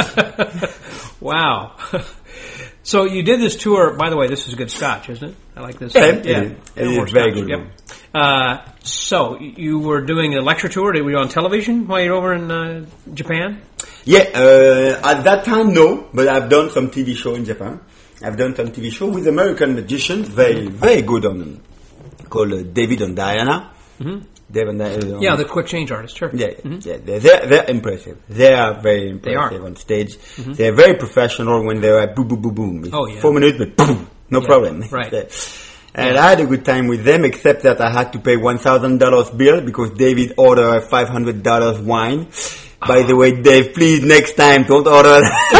Wow. So you did this tour. By the way, this is good scotch, isn't it? I like this. Yeah, it yeah. is. It Little is more very scotch. good Yep. one. Uh, so you were doing a lecture tour. Were you on television while you were over in uh, Japan? Yeah, uh, at that time, no, but I've done some T V show in Japan. I've done some T V show with American magicians, very, very good on them, called uh, David and Diana. Mm-hmm. David and Diana. Yeah, the quick change artist. Sure. Yeah, yeah, they're, they're, they're impressive. They are very impressive are. on stage. Mm-hmm. They're very professional when they're like boom, boom, boom, boom. Oh, yeah. Four minutes, but boom, no Yeah, problem. right. And I had a good time with them, except that I had to pay one thousand dollars bill because David ordered a five hundred dollars wine. By the way, Dave, please next time don't order.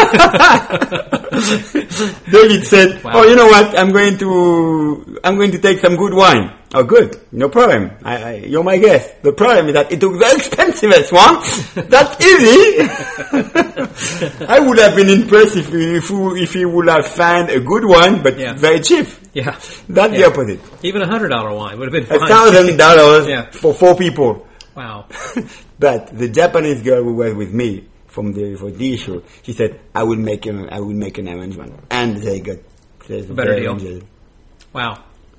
David said, Wow. "Oh, you know what? I'm going to I'm going to take some good wine." Oh, good, no problem. I, I, you're my guest. The problem is that it took the expensivest one. That's easy. I would have been impressed if if if he would have found a good one, but Yeah. very cheap. Yeah. That's the Yeah. opposite. Even a hundred dollar wine would have been A fine. thousand dollars Yeah. for four people. Wow. But the Japanese girl who was with me from the for the issue, she said, "I will make an I will make an arrangement," and they got they Better deal. arranged. Wow.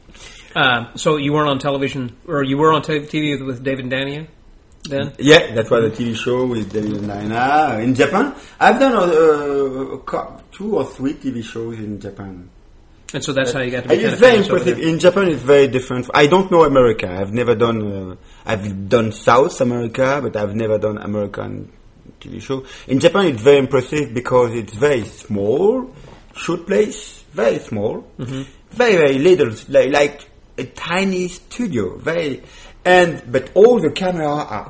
Uh, so you weren't on television, or you were on t- T V with David and Dania then? Yeah, that was a T V show with David and Diana in Japan. I've done uh, a cou- two or three T V shows in Japan. And so that's how you got to And be kind it's of very famous over impressive. there. In Japan, it's very different. I don't know America. I've never done. Uh, I've done South America, but I've never done American T V show. In Japan, it's very impressive because it's very small, shoot place, very small, mm-hmm. very very little, like, like a tiny studio, very. And but all the camera are.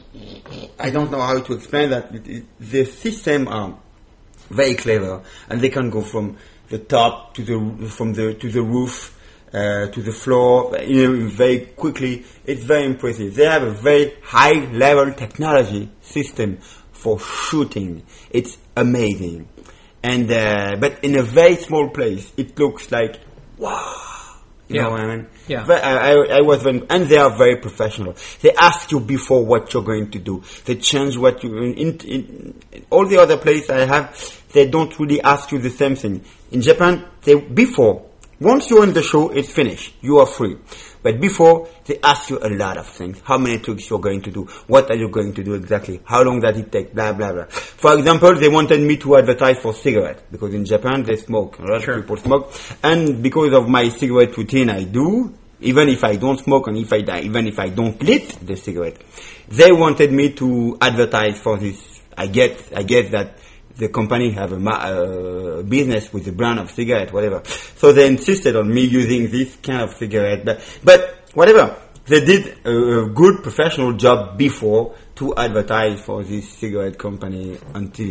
I don't know how to explain that. It, it, the system are very clever, and they can go from the top to the from the to the roof uh, to the floor, you know, very quickly. It's very impressive. They have a very high level technology system for shooting. It's amazing, and uh, but in a very small place, it looks like wow. You Yeah. know what I mean? Yeah. But I, I, I was very, and they are very professional. They ask you before what you're going to do. They change what you, in, in, in all the other places I have, they don't really ask you the same thing. In Japan, they, before, once you're in the show, it's finished. You are free. But before, they ask you a lot of things. How many tricks you're going to do? What are you going to do exactly? How long does it take? Blah, blah, blah. For example, they wanted me to advertise for cigarettes. Because in Japan, they smoke. A lot Sure. of people smoke. And because of my cigarette routine I do, even if I don't smoke and if I, even if I don't lit the cigarette, they wanted me to advertise for this. I get, I get that the company have a ma- uh, business with the brand of cigarette, whatever. So they insisted on me using this kind of cigarette. But, but whatever, they did a, a good professional job before to advertise for this cigarette company on T V.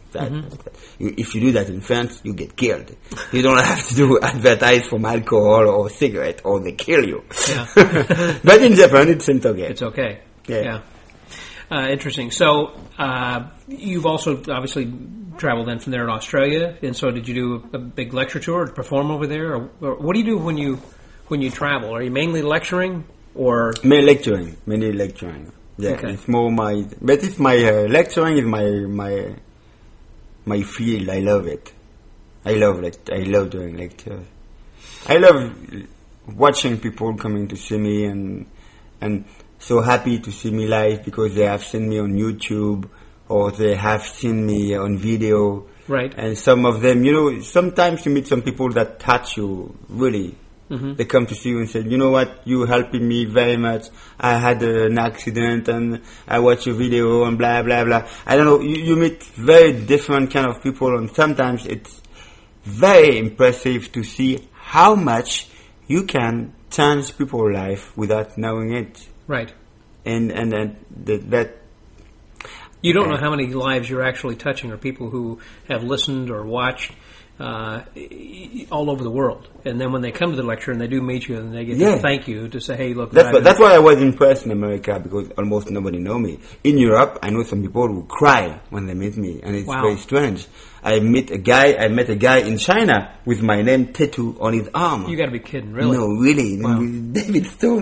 That, that. You, if you do that in France, you get killed. You don't have to do advertise from alcohol or cigarette, or they kill you. Yeah. But in Japan, it's okay. It's okay. Yeah. yeah. Uh, interesting. So uh, you've also obviously traveled then from there in Australia, and so did you do a, a big lecture tour to perform over there, or, or what do you do when you when you travel? Are you mainly lecturing, or mainly lecturing? Mainly lecturing. Yeah, okay. It's more my. But it's my uh, lecturing is my my my field. I love it. I love it. I love doing lectures. I love watching people coming to see me and and. So happy to see me live because they have seen me on YouTube or they have seen me on video. Right. And some of them, you know, sometimes you meet some people that touch you, really. Mm-hmm. They come to see you and say, you know what, you helping me very much. I had uh, an accident and I watched your video and blah, blah, blah. I don't know, you, you meet very different kind of people and sometimes it's very impressive to see how much you can change people's life without knowing it. Right. And and, and that, that you don't uh, know how many lives you're actually touching, or people who have listened or watched uh, all over the world. And then when they come to the lecture and they do meet you and they get yeah. to thank you to say, hey, look. That's what, that's why I was impressed in America because almost nobody know me. In Europe, I know some people who cry when they meet me, and it's wow. very strange. I meet a guy. I met a guy in China with my name tattooed on his arm. You got to be kidding, really? No, really. Wow. David Stone.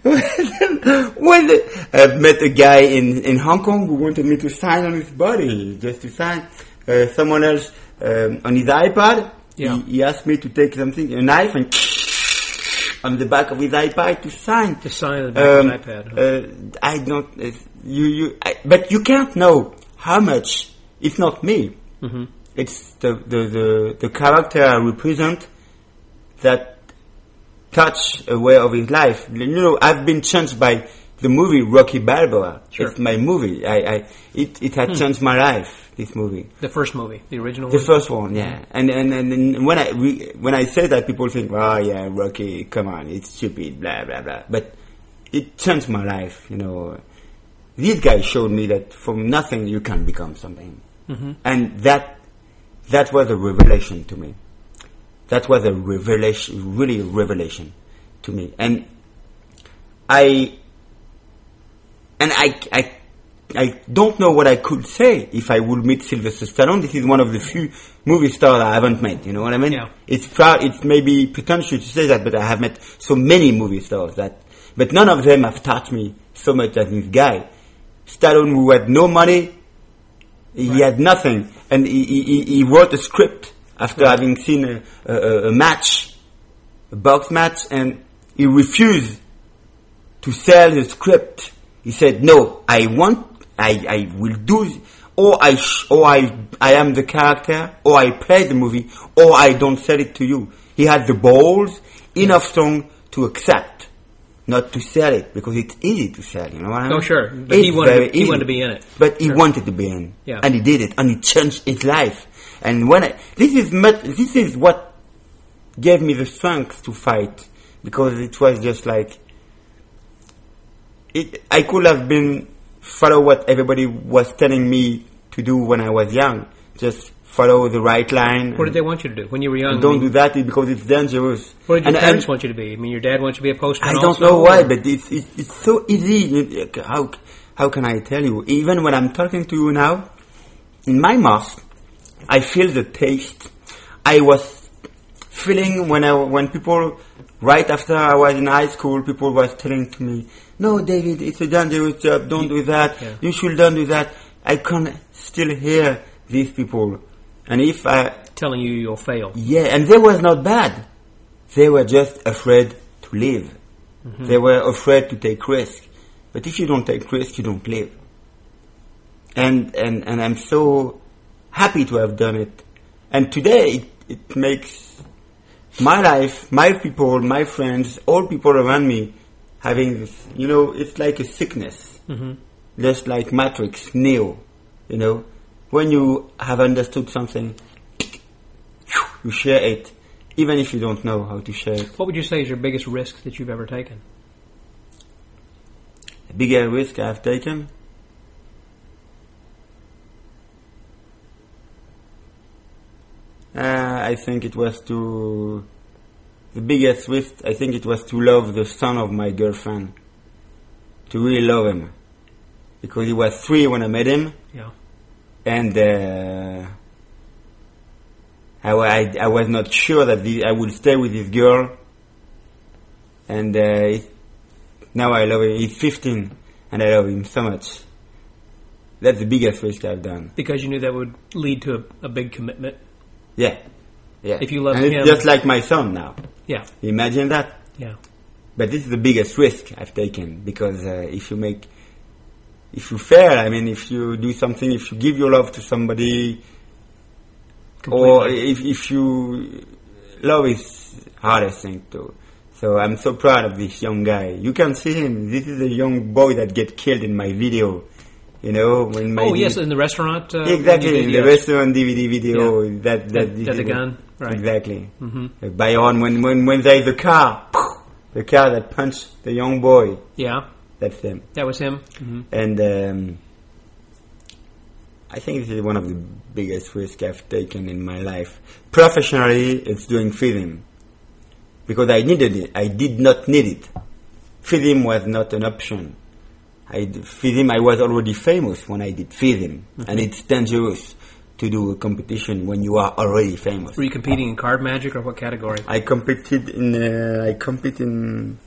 When I met a guy in in Hong Kong who wanted me to sign on his body, just to sign. Uh, someone else um, on his iPad. Yeah. He, he asked me to take something, a knife, and on the back of his iPad to sign. To sign on the back um, of his iPad. Huh? Uh, I don't. Uh, you you. I, but you can't know how much. It's not me. Mm-hmm. It's the, the, the, the character I represent that touch a way of his life. You know, I've been changed by the movie Rocky Balboa. Sure. It's my movie. I, I it, it had hmm. changed my life. This movie. The first movie, the original. The one? first one, yeah. And and, and, and when I re, when I say that, people think, oh yeah, Rocky, come on, it's stupid, blah blah blah. But it changed my life. You know, these guys showed me that from nothing you can become something, mm-hmm. and that. That was a revelation to me. That was a revelation, really a revelation to me. And I, and I, I, I don't know what I could say if I would meet Sylvester Stallone. This is one of the few movie stars I haven't met. You know what I mean? Yeah. It's proud. It's maybe pretentious to say that, but I have met so many movie stars that, but none of them have touched me so much as this guy. Stallone, who had no money. He right. had nothing, and he, he, he wrote a script after right. having seen a, a, a match, a box match, and he refused to sell the script. He said, "No, I want, I, I will do, or I, sh- or I, I am the character, or I play the movie, or I don't sell it to you." He had the balls, enough strong to accept. Not to sell it, because it's easy to sell, you know what I mean? Oh, sure. But he wanted, to, he wanted to be in it. But he sure. wanted to be in. Yeah. And he did it, and he changed his life. And when I, this is much, this is what gave me the strength to fight, because it was just like, it, I could have been, follow what everybody was telling me to do when I was young. Just follow the right line. What did they want you to do when you were young? Don't I mean, do that because it's dangerous. What did your and, parents and want you to be? I mean, your dad wants you to be a postman. I don't also, know why, or? but it's, it's it's so easy. How how can I tell you? Even when I'm talking to you now, in my mouth, I feel the taste. I was feeling when I when people right after I was in high school, people was telling to me, "No, David, it's a dangerous job. Don't do that. Yeah. You should don't do that." I can still hear these people. And if I... Telling you you'll fail. Yeah, and they were not bad. They were just afraid to live. Mm-hmm. They were afraid to take risk. But if you don't take risk, you don't live. And and, and I'm so happy to have done it. And today, it, it makes my life, my people, my friends, all people around me having this, you know, it's like a sickness. Mm-hmm. Just like Matrix, Neo, you know. When you have understood something, you share it, even if you don't know how to share it. What would you say is your biggest risk that you've ever taken? The biggest risk I've taken? Uh, I think it was to the biggest risk. I think it was to love the son of my girlfriend, to really love him, because he was three when I met him. Yeah. And uh, I, I, I was not sure that the, I would stay with this girl. And uh, it, now I love him. He's fifteen, and I love him so much. That's the biggest risk I've done. Because you knew that would lead to a, a big commitment. Yeah, yeah. If you love and him, it's just like my son now. Yeah. Imagine that. Yeah. But this is the biggest risk I've taken, because uh, if you make, if you fail, I mean, if you do something, if you give your love to somebody, Completely. or if if you, love is hardest thing to. So I'm so proud of this young guy. You can see him. This is a young boy that get killed in my video. You know, when my oh D- yes, in the restaurant. Uh, exactly, when you in did, the yes. restaurant D V D video. Yeah. That that, That- that the gun, right. Exactly. Mhm. Uh, Byron, when when when there is a car, the car that punched the young boy. Yeah, That's him. that was him. Mm-hmm. And um, I think this is one of the biggest risks I've taken in my life. Professionally, it's doing film. Because I needed it. I did not need it. Film was not an option. I, film, I was already famous when I did film. Mm-hmm. And it's dangerous to do a competition when you are already famous. Were you competing in card magic or what category? I competed in, uh, I competed in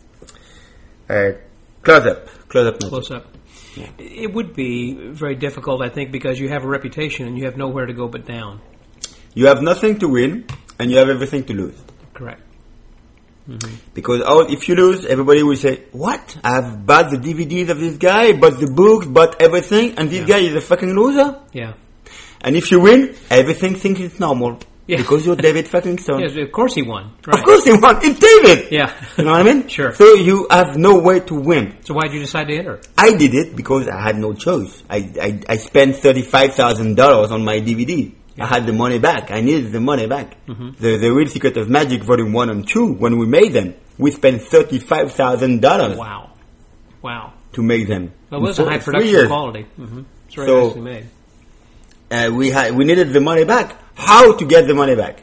uh, close-up. Close-up magic. Close up. Yeah. It would be very difficult, I think, because you have a reputation and you have nowhere to go but down. You have nothing to win, and you have everything to lose. Correct. Mm-hmm. Because all, if you lose, everybody will say, what? I've bought the D V Ds of this guy, bought the books, bought everything, and this Yeah. guy is a fucking loser? Yeah. And if you win, everything thinks it's normal. Yeah. Because you're David fucking Stone. Yes, of course he won. Right. Of course he won. It's David! Yeah. You know what I mean? Sure. So you have no way to win. So why did you decide to enter? I did it because I had no choice. I, I, I spent thirty-five thousand dollars on my D V D. I had the money back. I needed the money back. Mm-hmm. The, the Real Secret of Magic Volume one and two, when we made them, we spent thirty-five thousand dollars Wow. Wow. to make them. Well, it was In a high four- three production years. quality. Mm-hmm. It's very So- nicely made. Uh, we had, we needed the money back. How to get the money back?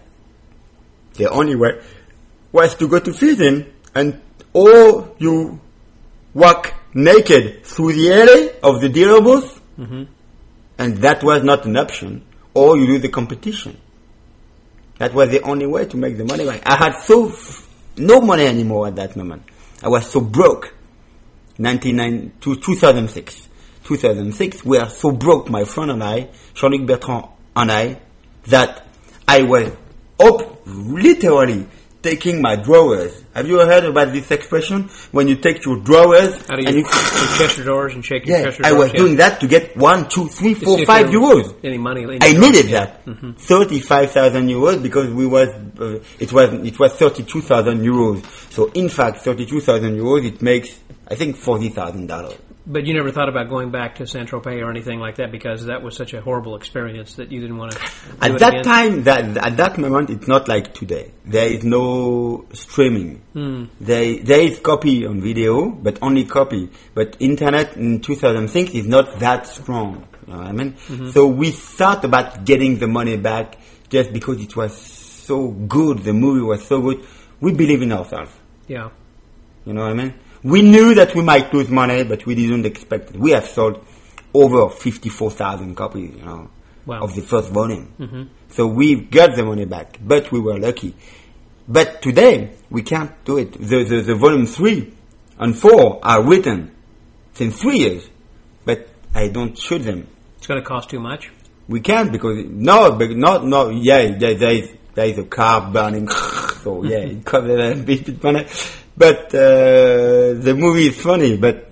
The only way was to go to prison, and or you walk naked through the alley of the dealer booth, Mm-hmm. and that was not an option, or you do the competition. That was the only way to make the money back. I had so f- no money anymore at that moment. I was so broke. ninety-nine to two thousand six. two thousand six, we are so broke, my friend and I, Jean-Luc Bertrand and I, that I was up, literally taking my drawers. Have you ever heard about this expression? When you take your drawers Out of and your, you... your Chester doors and shake your Yeah, Chester I doors. was yeah. doing that to get one, two, three, To see four, if five there was euros. Any money? Any I dollars, needed yeah. that. thirty-five thousand euros because we was, uh, it was, it was thirty-two thousand euros. So in fact, thirty-two thousand euros, it makes, I think, forty thousand dollars. But you never thought about going back to Saint-Tropez or anything like that because that was such a horrible experience that you didn't want to do At it that again? time, that, at that moment, it's not like today. There is no streaming. Hmm. There, there is copy on video, but only copy. But internet in two thousand six is not that strong. You know what I mean? Mm-hmm. So we thought about getting the money back just because it was so good. The movie was so good. We believe in ourselves. Yeah. You know what I mean? We knew that we might lose money, but we didn't expect it. We have sold over fifty-four thousand copies, you know, Wow. of the first volume. Mm-hmm. So we got the money back, but we were lucky. But today, we can't do it. The, the, the volume three and four are written since three years, but I don't shoot them. It's going to cost too much. We can't because, no, but not, no, yeah, there, there is, there is a car burning, so yeah, it costs a bit money. But uh, the movie is funny, but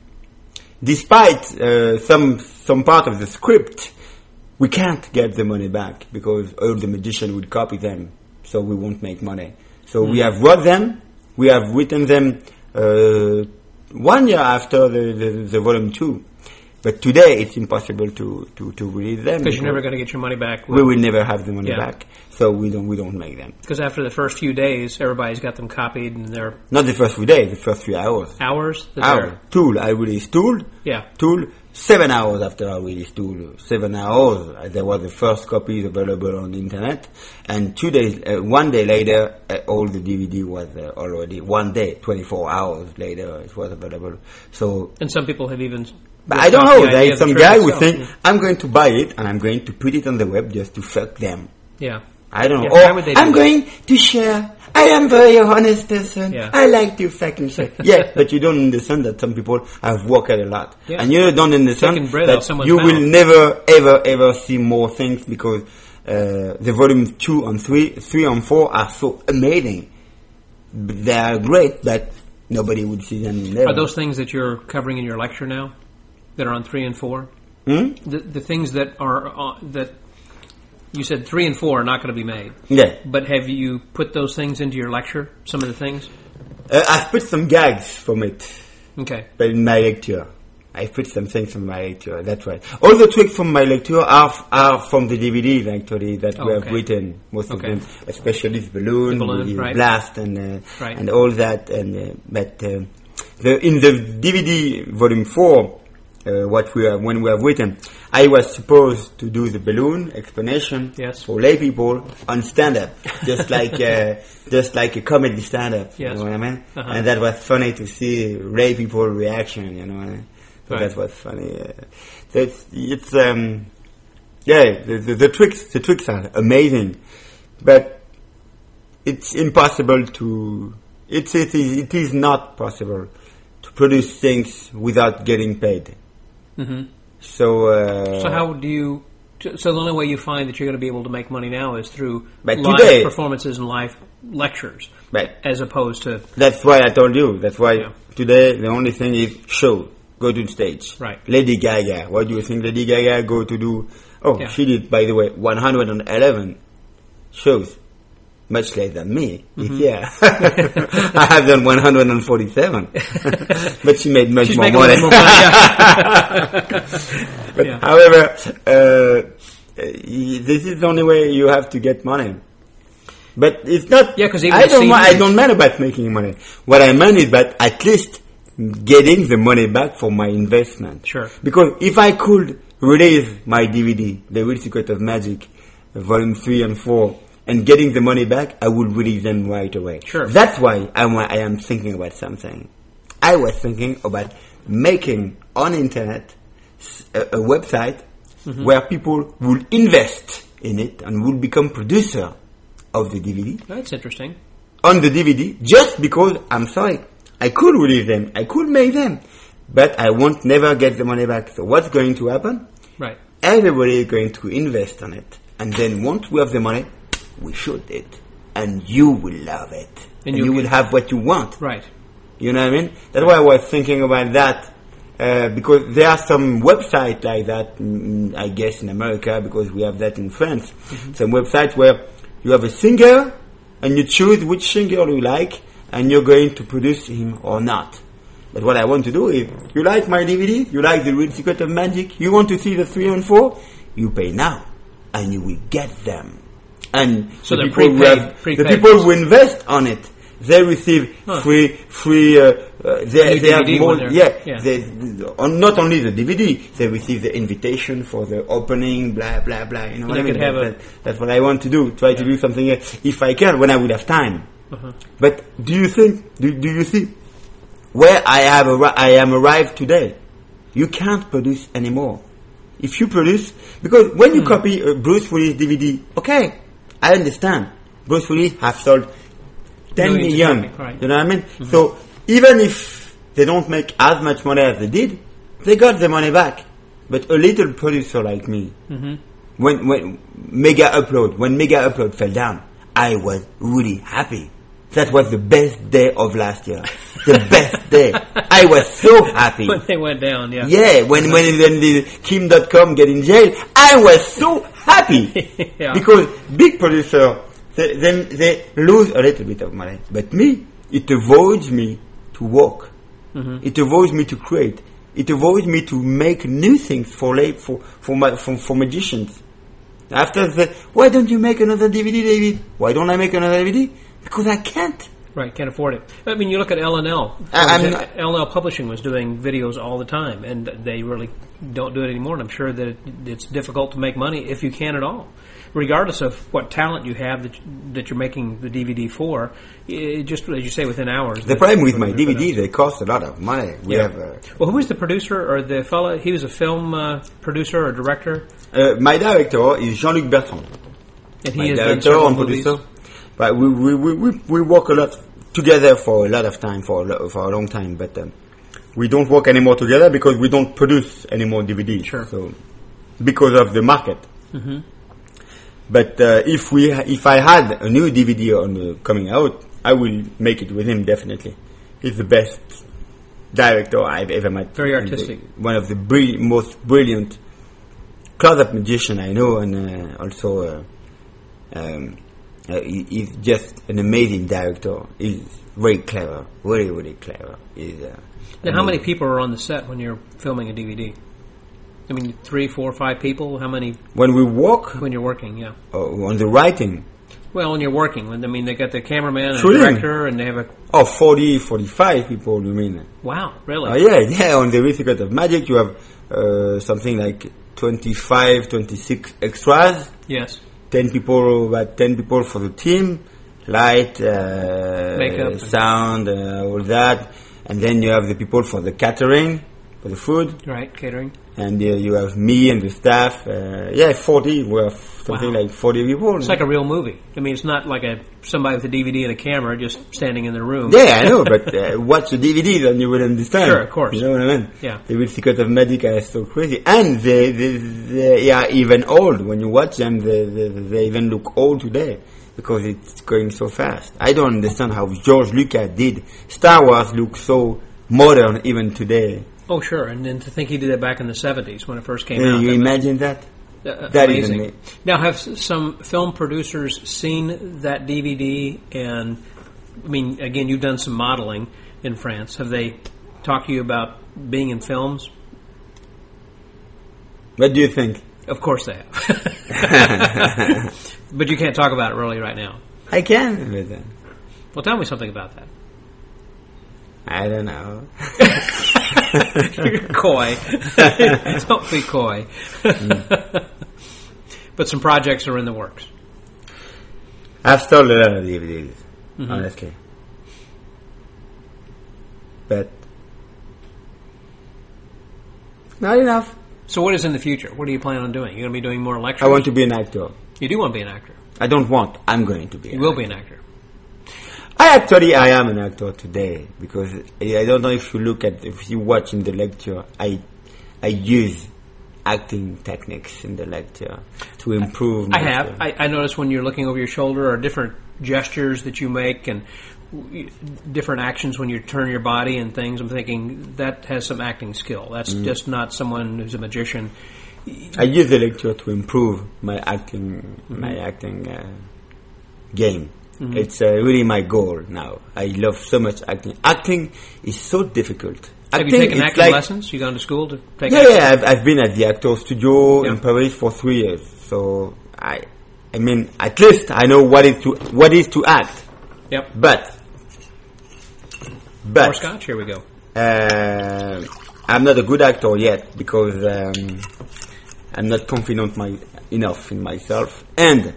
despite uh, some some part of the script, we can't get the money back because all the magicians would copy them, so we won't make money. So mm. we have wrote them, we have written them uh, one year after the, the, the volume two. But today it's impossible to, to, to release them Because you're never going to get your money back. we will never have the money Yeah. back, so we don't we don't make them. Because after the first few days, everybody's got them copied and they're Not the first few days, the first few hours. hours. that Hour. they're- Tool, I released Tool. Yeah. Tool, seven hours after I released two, seven hours, uh, there was the first copy available on the internet, and two days, uh, one day later, uh, all the D V D was uh, already, one day, twenty-four hours later, it was available. So, and some people have even... But I don't know, the there is some guy who think, yeah. I'm going to buy it, and I'm going to put it on the web just to fuck them. Yeah. I don't know. Yeah, why or would they do I'm that? going to share. I am very honest person. Yeah. I like to fucking share. Yeah, but you don't understand that some people have worked a lot. Yeah. And you don't understand Taking bread out that someone's you mouth. will never, ever, ever see more things because uh, the volume two and three, three and four are so amazing. They are great, but nobody would see them never. Are those things that you're covering in your lecture now that are on three and four? Hmm? The, the things that are uh, that you said three and four are not going to be made. Yeah. But have you put those things into your lecture? Some of the things. Uh, I've put some gags from it. Okay. But in my lecture, I put some things from my lecture. That's right. All the tricks from my lecture are are from the D V Ds actually that Oh, we have okay. written. Most Okay. of them, especially the balloon, The balloon, the right. blast, and uh, Right. and all that. And uh, but uh, the in the D V D volume four, uh, what we are when we have written, I was supposed to do the balloon explanation Yes. for lay people on stand up, just like uh, just like a comedy stand up. Yes. You know what I mean? Uh-huh. And that was funny to see lay people reaction. You know. So Right. that was funny. Uh, that's it's um, yeah. The, the the tricks the tricks are amazing, but it's impossible to. It's it is it is not possible to produce things without getting paid. Mm-hmm. So. Uh, So how do you? So the only way you find that you're going to be able to make money now is through But live today- performances and live lectures, But as opposed to that's why I told you. That's why Yeah. today the only thing is show. Go to the stage. Right. Lady Gaga. What do you think Lady Gaga go to do? Oh, Yeah. she did, by the way, one hundred eleven shows. Much less than me. Mm-hmm. Yeah. I have done one hundred forty-seven. But she made much she's more making money. more money. Yeah. But Yeah. however, uh, y- this is the only way you have to get money. But it's not. Yeah, 'cause even I the don't. wa- I C Ds don't mind about making money. What I meant is that at least getting the money back for my investment. Sure. Because if I could release my D V D, The Real Secret of Magic, Volume three and four, and getting the money back, I would release them right away. Sure. That's why I'm, I am thinking about something. I was thinking about making on internet s- a, a website Mm-hmm. where people will invest in it and will become producer of the D V D That's interesting. on the D V D just because, I'm sorry, I could release them, I could make them, but I won't never get the money back. So what's going to happen? Right. Everybody is going to invest on it. And then once we have the money, we shoot it. And you will love it. And And, you'll you will get- have what you want. Right. You know what I mean? That's why I was thinking about that. Uh, because there are some websites like that, mm, I guess in America, because we have that in France. Mm-hmm. Some websites where you have a singer, and you choose which singer you like, and you're going to produce him or not. But what I want to do is, you like my D V D? You like The Real Secret of Magic? You want to see the three and four? You pay now, and you will get them. And So the they're people who prepaid- have- the prepaid. people who invest on it, they receive Huh. free, free. Uh, uh, they, new they have D V D more. when they're- Yeah, yeah. They, on not only the D V D, they receive the invitation for the opening. Blah blah blah. You know what They I mean? could have That- a- that- that's what I want to do. Try to do something else, if I can, when I would have time. Uh-huh. But do you think? Do, do you see where I have arri- I am arrived today? You can't produce anymore. If you produce, because when you Hmm. copy a Bruce Willis D V D, okay, I understand. Bruce Willis have sold ten Millions of million. copies, right. You know what I mean? So even if they don't make as much money as they did, they got the money back. But a little producer like me, Mm-hmm. when when Mega Upload, when Mega Upload fell down, I was really happy. That was the best day of last year. The best day. I was so happy. When they went down, yeah. Yeah, when when when the Kim dot com get in jail, I was so happy. Yeah. Because big producer, they, they, they lose a little bit of money. But me, it avoids me to work. Mm-hmm. It avoids me to create. It avoids me to make new things for la- for for, my, for for magicians. After the, why don't you make another D V D, David? Why don't I make another D V D? Because I can't. Right, can't afford it. I mean, you look at L and L. I- I'm not- L and L Publishing was doing videos all the time, and they really don't do it anymore. And I'm sure that it, it's difficult to make money if you can at all, regardless of what talent you have that that you're making the D V D for. It just as you say, within hours. The problem with my D V D, they cost a lot of money. We Yeah. have uh, Well, who was the producer or the fella? He was a film uh, producer or director, uh, my director is Jean-Luc Bertrand. and he My has done director several and movies. producer. But we, we, we, we, we work a lot together for a lot of time, for a, lo- for a long time. But um, we don't work anymore together because we don't produce any more D V Ds. Sure. So because of the market. Mm-hmm. But uh, if we, ha- if I had a new D V D on uh, coming out, I will make it with him definitely. He's the best director I've ever met. Very And the- artistic. one of the brill- most brilliant close-up magician I know, and uh, also uh, um, uh, he, he's just an amazing director. He's very clever, very very clever. He's, uh, Now, how many amazing. people are on the set when you're filming a D V D? I mean, three, four, five people. How many When we work when you're working? Yeah. uh, on the writing, Well, when you're working, when I mean, they got the cameraman and Shooting. director, and they have a oh, forty, forty-five people, you mean? wow, really? Oh yeah, yeah. On the Secret of Magic, you have uh, something like twenty-five, twenty-six extras. Yes. Ten people, about ten people for the team, light, uh, Makeup. sound, uh, all that, and then you have the people for the catering, for the food, Right, catering. and uh, you have me and the staff. Uh, yeah, forty. We have something Wow. like forty people. It's like a real movie. I mean, it's not like a somebody with a D V D and a camera just standing in the room. Yeah, I know, but uh, watch the D V D, then you will understand. Sure, of course. You know what I mean? Yeah. The real Secret of Magic are so crazy. And they, they, they are even old. When you watch them, they, they, they even look old today because it's going so fast. I don't understand how George Lucas did. Star Wars look so modern even today. Oh, sure. And then to think he did that back in the seventies when it first came Can out. you That- imagine that? Uh, That is amazing. ama- Now, have s- some film producers seen that D V D? And I mean, again, you've done some modeling in France. Have they talked to you about being in films? What do you think? Of course they have. But you can't talk about it really right now. I can. But, uh, Well, tell me something about that. I don't know. You're coy. Don't be coy. But some projects are in the works. I've sold a lot of D V Ds, Mhm. honestly. But not enough. So what is in the future? What do you plan on doing? You're going to be doing more lectures? I want to be an actor. You do want to be an actor. I don't want. I'm going to be. You an will actor. be an actor. I actually I am an actor today because I don't know if you look at if you watch in the lecture I I use acting techniques in the lecture to improve. I my- have. I, I notice when you're looking over your shoulder are different gestures that you make and w- different actions when you turn your body and things. I'm thinking that has some acting skill. That's Mm. just not someone who's a magician. I use the lecture to improve my acting my Mm-hmm. acting uh, game. It's uh, really my goal now. I love so much acting. Acting is so difficult. Have Acting you taken is acting like- lessons? You gone to school to take Yeah, acting? yeah. I've, I've been at the actor studio Yeah. in Paris for three years. So I, I mean, at least I know what is to what is to act. Yep. But, More but scotch? Here we go. uh, I'm not a good actor yet because um, I'm not confident my, enough in myself. And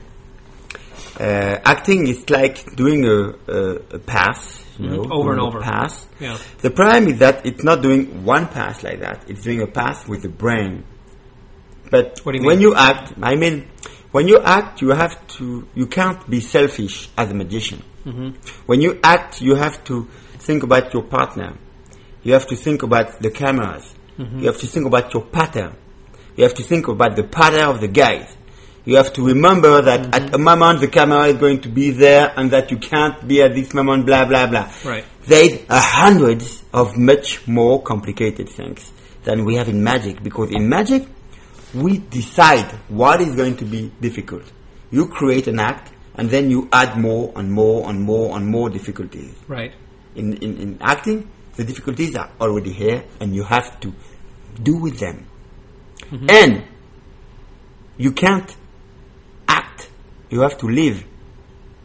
uh, acting is like doing a, a, a pass, you know, Mhm. Over and doing a over. pass. Yeah. The problem is that it's not doing one pass like that. It's doing a pass with the brain. But What do you when mean? you act, I mean, when you act, you have to, you can't be selfish as a magician. Mm-hmm. When you act, you have to think about your partner. You have to think about the cameras. Mm-hmm. You have to think about your pattern. You have to think about the pattern of the guys. You have to remember that Mm-hmm. at a moment the camera is going to be there and that you can't be at this moment, blah, blah, blah. Right. There's a hundreds of much more complicated things than we have in magic, because in magic, we decide what is going to be difficult. You create an act and then you add more and more and more and more difficulties. Right. In, in, in acting, the difficulties are already here and you have to do with them. Mm-hmm. And you can't act. You have to live.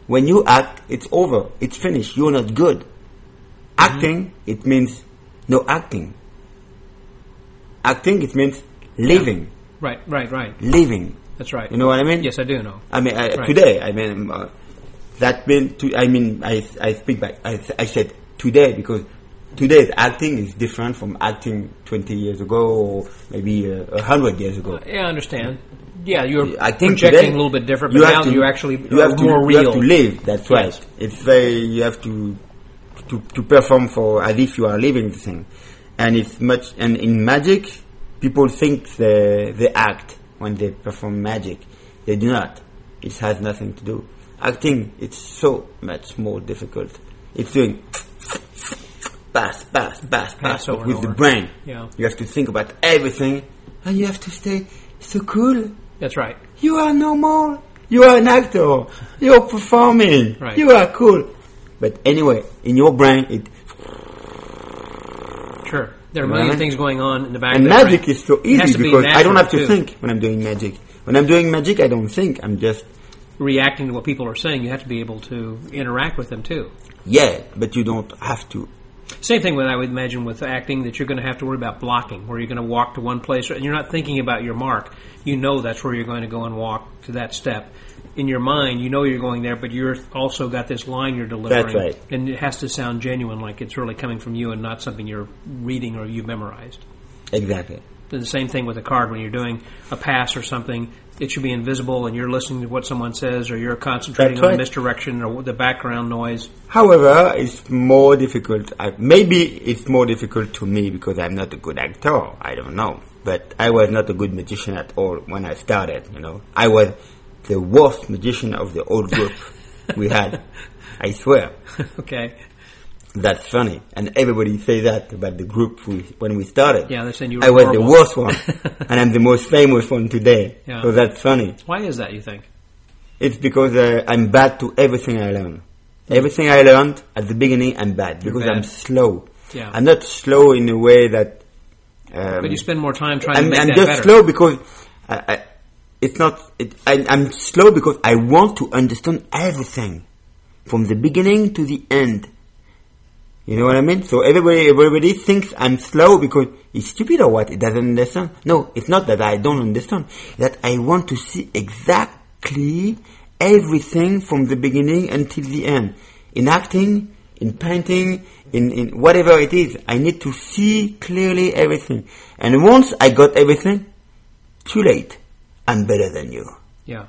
When you act, it's over. It's finished. You're not good. Acting, mm-hmm. it means no acting. Acting, it means living. Yeah. Right, right, right. Living. That's right. You know what I mean? Yes, I do know. I mean, I, right. today, I mean, uh, that mean, to, I mean, I, I speak back, I, I said today because today's acting is different from acting twenty years ago or maybe uh, one hundred years ago. Uh, yeah, I understand. Yeah, you're I think projecting today, a little bit different, but you now to, you actually you have to, more you real. have to live, that's right. Yes. It's very, you have to, to, to perform for as if you are living the thing. And it's much, and in magic, people think they, they act when they perform magic. They do not. It has nothing to do. Acting, it's so much more difficult. It's doing pass, pass, pass, pass, but with the brain. Yeah. You have to think about everything, and you have to stay so cool. That's right. You are normal. You are an actor. You are performing. Right. You are cool. But anyway, in your brain, it... Sure. There are a million right. things going on in the back and of the magic brain. is so easy be because I don't have to too. think when I'm doing magic. When I'm doing magic, I don't think. I'm just... reacting to what people are saying. You have to be able to interact with them too. Yeah, but you don't have to. Same thing with, I would imagine, with acting, that you're going to have to worry about blocking, where you're going to walk to one place, and you're not thinking about your mark. You know that's where you're going to go and walk to that step. In your mind, you know you're going there, but you're also got this line you're delivering. That's right. And it has to sound genuine, like it's really coming from you and not something you're reading or you've memorized. Exactly. And the same thing with a card. When you're doing a pass or something, it should be invisible and you're listening to what someone says, or you're concentrating That's on right. misdirection or the background noise. However, it's more difficult. I, maybe it's more difficult to me because I'm not a good actor. I don't know. But I was not a good magician at all when I started, you know. I was the worst magician of the whole group we had. I swear. Okay. That's funny. And everybody say that about the group we, when we started. Yeah, they're saying you were I was horrible. the worst one. And I'm the most famous one today. Yeah. So that's funny. Why is that, you think? It's because uh, I'm bad to everything I learn. Everything I learned at the beginning, I'm bad because bad. I'm slow. Yeah. I'm not slow in a way that. Um, But you spend more time trying I'm, to make I'm that just better. slow because I, I, it's not. It, I, I'm slow because I want to understand everything from the beginning to the end. You know what I mean? So everybody, everybody thinks I'm slow because he's stupid or what? He doesn't understand. No, it's not that I don't understand. That I want to see exactly everything from the beginning until the end. In acting, in painting, in, in whatever it is, I need to see clearly everything. And once I got everything, too late. I'm better than you. Yeah.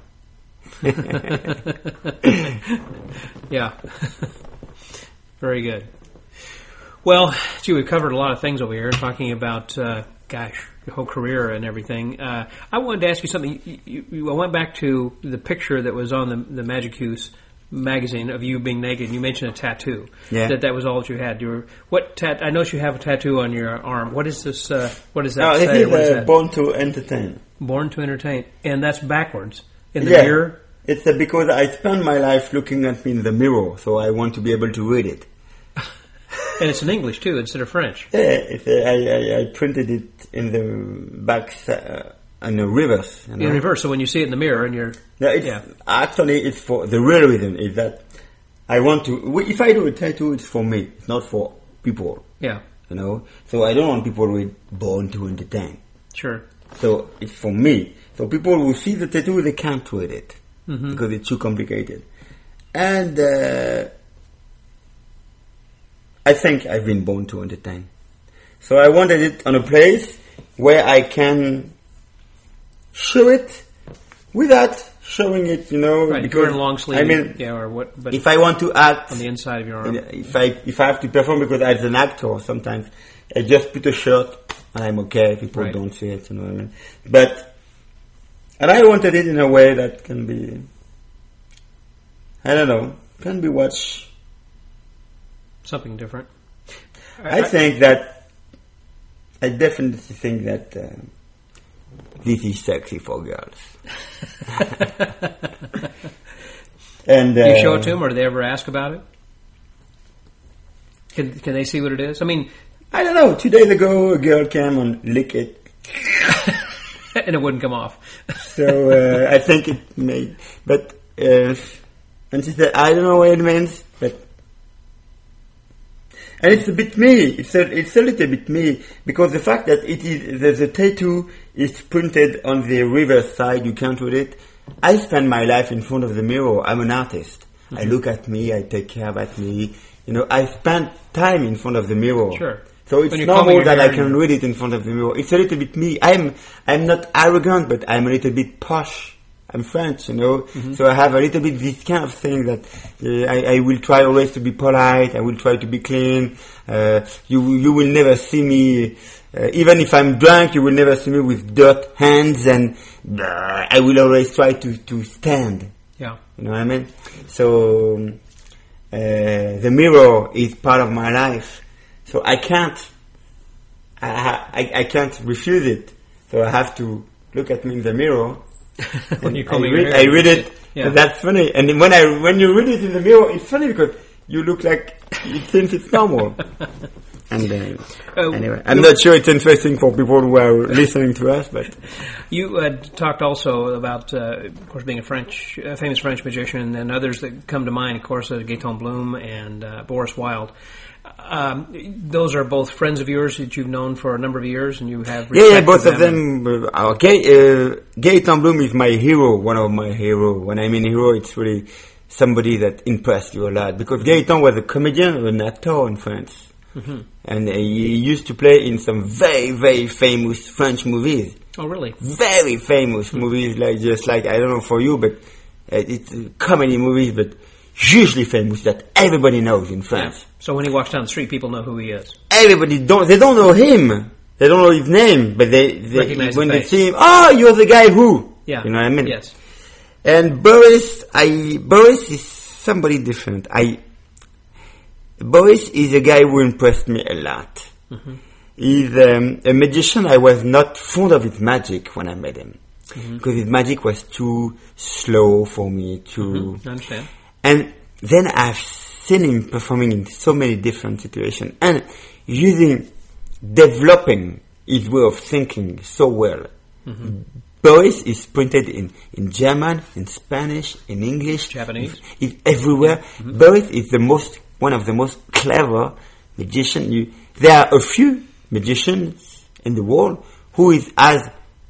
Yeah. Very good. Well, gee, we've covered a lot of things over here, talking about, uh, gosh, your whole career and everything. Uh, I wanted to ask you something. You, you, you, I went back to the picture that was on the, the Magic Use magazine of you being naked, and you mentioned a tattoo. Yeah. That that was all that you had. You were, what tat, I noticed you have a tattoo on your arm. What is this? Uh, what does that No, say? this is What is uh, that? Born to Entertain. Born to Entertain. And that's backwards. In the Yeah. mirror? It's uh, because I spend my life looking at me in the mirror, so I want to be able to read it. And it's in English, too, instead of French. Yeah, it's, uh, I, I, I printed it in the back, uh, in the reverse. You know? In reverse, so when you see it in the mirror and you're... No, it's, Yeah. Actually, it's for, the real reason is that I want to, if I do a tattoo, it's for me, it's not for people, Yeah, you know. So I don't want people to read Born to Entertain. sure. So it's for me. So people who see the tattoo, they can't read it Mm-hmm. because it's too complicated. And uh, I think I've been born to entertain. So I wanted it on a place where I can show it without showing it, you know. Right, if you're in long sleeve, I mean, yeah, or what, but if I want to act on the inside of your arm. if I if I have to perform, because as an actor sometimes I just put a shirt and I'm okay. People Right. don't see it, you know what I mean. But and I wanted it in a way that can be, I don't know, can be watched. Something different. I think that I definitely think that uh, this is sexy for girls. And uh, You show it to them, or do they ever ask about it? Can Can they see what it is? I mean, I don't know. Two days ago, a girl came and licked it. and it wouldn't come off. So uh, I think it may, but uh, And she said, I don't know what it means, but... And it's a bit me, it's a, it's a little bit me, because the fact that it is, the, the tattoo is printed on the reverse side, you can't read it. I spend my life in front of the mirror, I'm an artist. Mm-hmm. I look at me, I take care of me, you know, I spend time in front of the mirror. Sure. So it's normal that I can read it in front of the mirror. It's a little bit me. I'm, I'm not arrogant, but I'm a little bit posh. I'm French, you know, mm-hmm. so I have a little bit this kind of thing that uh, I, I will try always to be polite. I will try to be clean. Uh, you you will never see me, uh, even if I'm drunk, you will never see me with dirt hands, and uh, I will always try to, to stand. Yeah, you know what I mean. So uh, the mirror is part of my life. So I can't, I, I I can't refuse it. So I have to look at me in the mirror. When you I, call me read, I read it. Yeah. That's funny. And when I when you read it in the mirror, it's funny because you look like it seems it's normal. And uh, uh, anyway, I'm not sure it's interesting for people who are listening to us, but you uh, talked also about, uh, of course, being a French, a famous French magician, and others that come to mind, of course, uh, Gaëtan Bloom and uh, Boris Wilde. Um, those are both friends of yours that you've known for a number of years, and you have yeah, yeah, both of them. them uh, okay, uh, Gaëtan Bloom is my hero, one of my hero. When I mean hero, it's really somebody that impressed you a lot, because Gaëtan was a comedian, an actor in France, mm-hmm. and uh, he used to play in some very, very famous French movies. Oh, really? Very famous mm-hmm. movies, like just like I don't know for you, but uh, it's uh, comedy movies, but hugely famous that everybody knows in France. Yeah. So when he walks down the street, people know who he is. Everybody don't, they don't know him. They don't know his name, but they, they recognize when the they face. see him, oh, you're the guy who. Yeah. You know what I mean? Yes. And Boris, I, Boris is somebody different. I, Boris is a guy who impressed me a lot. Mm-hmm. He's um, a magician. I was not fond of his magic when I met him. Mm-hmm. Because his magic was too slow for me, too... Mm-hmm. I understand. And then I've seen him performing in so many different situations and using, developing his way of thinking so well. Mm-hmm. Boris is printed in, in German, in Spanish, in English. Japanese. He's everywhere. Mm-hmm. Boris is the most, one of the most clever magicians. You, there are a few magicians in the world who is as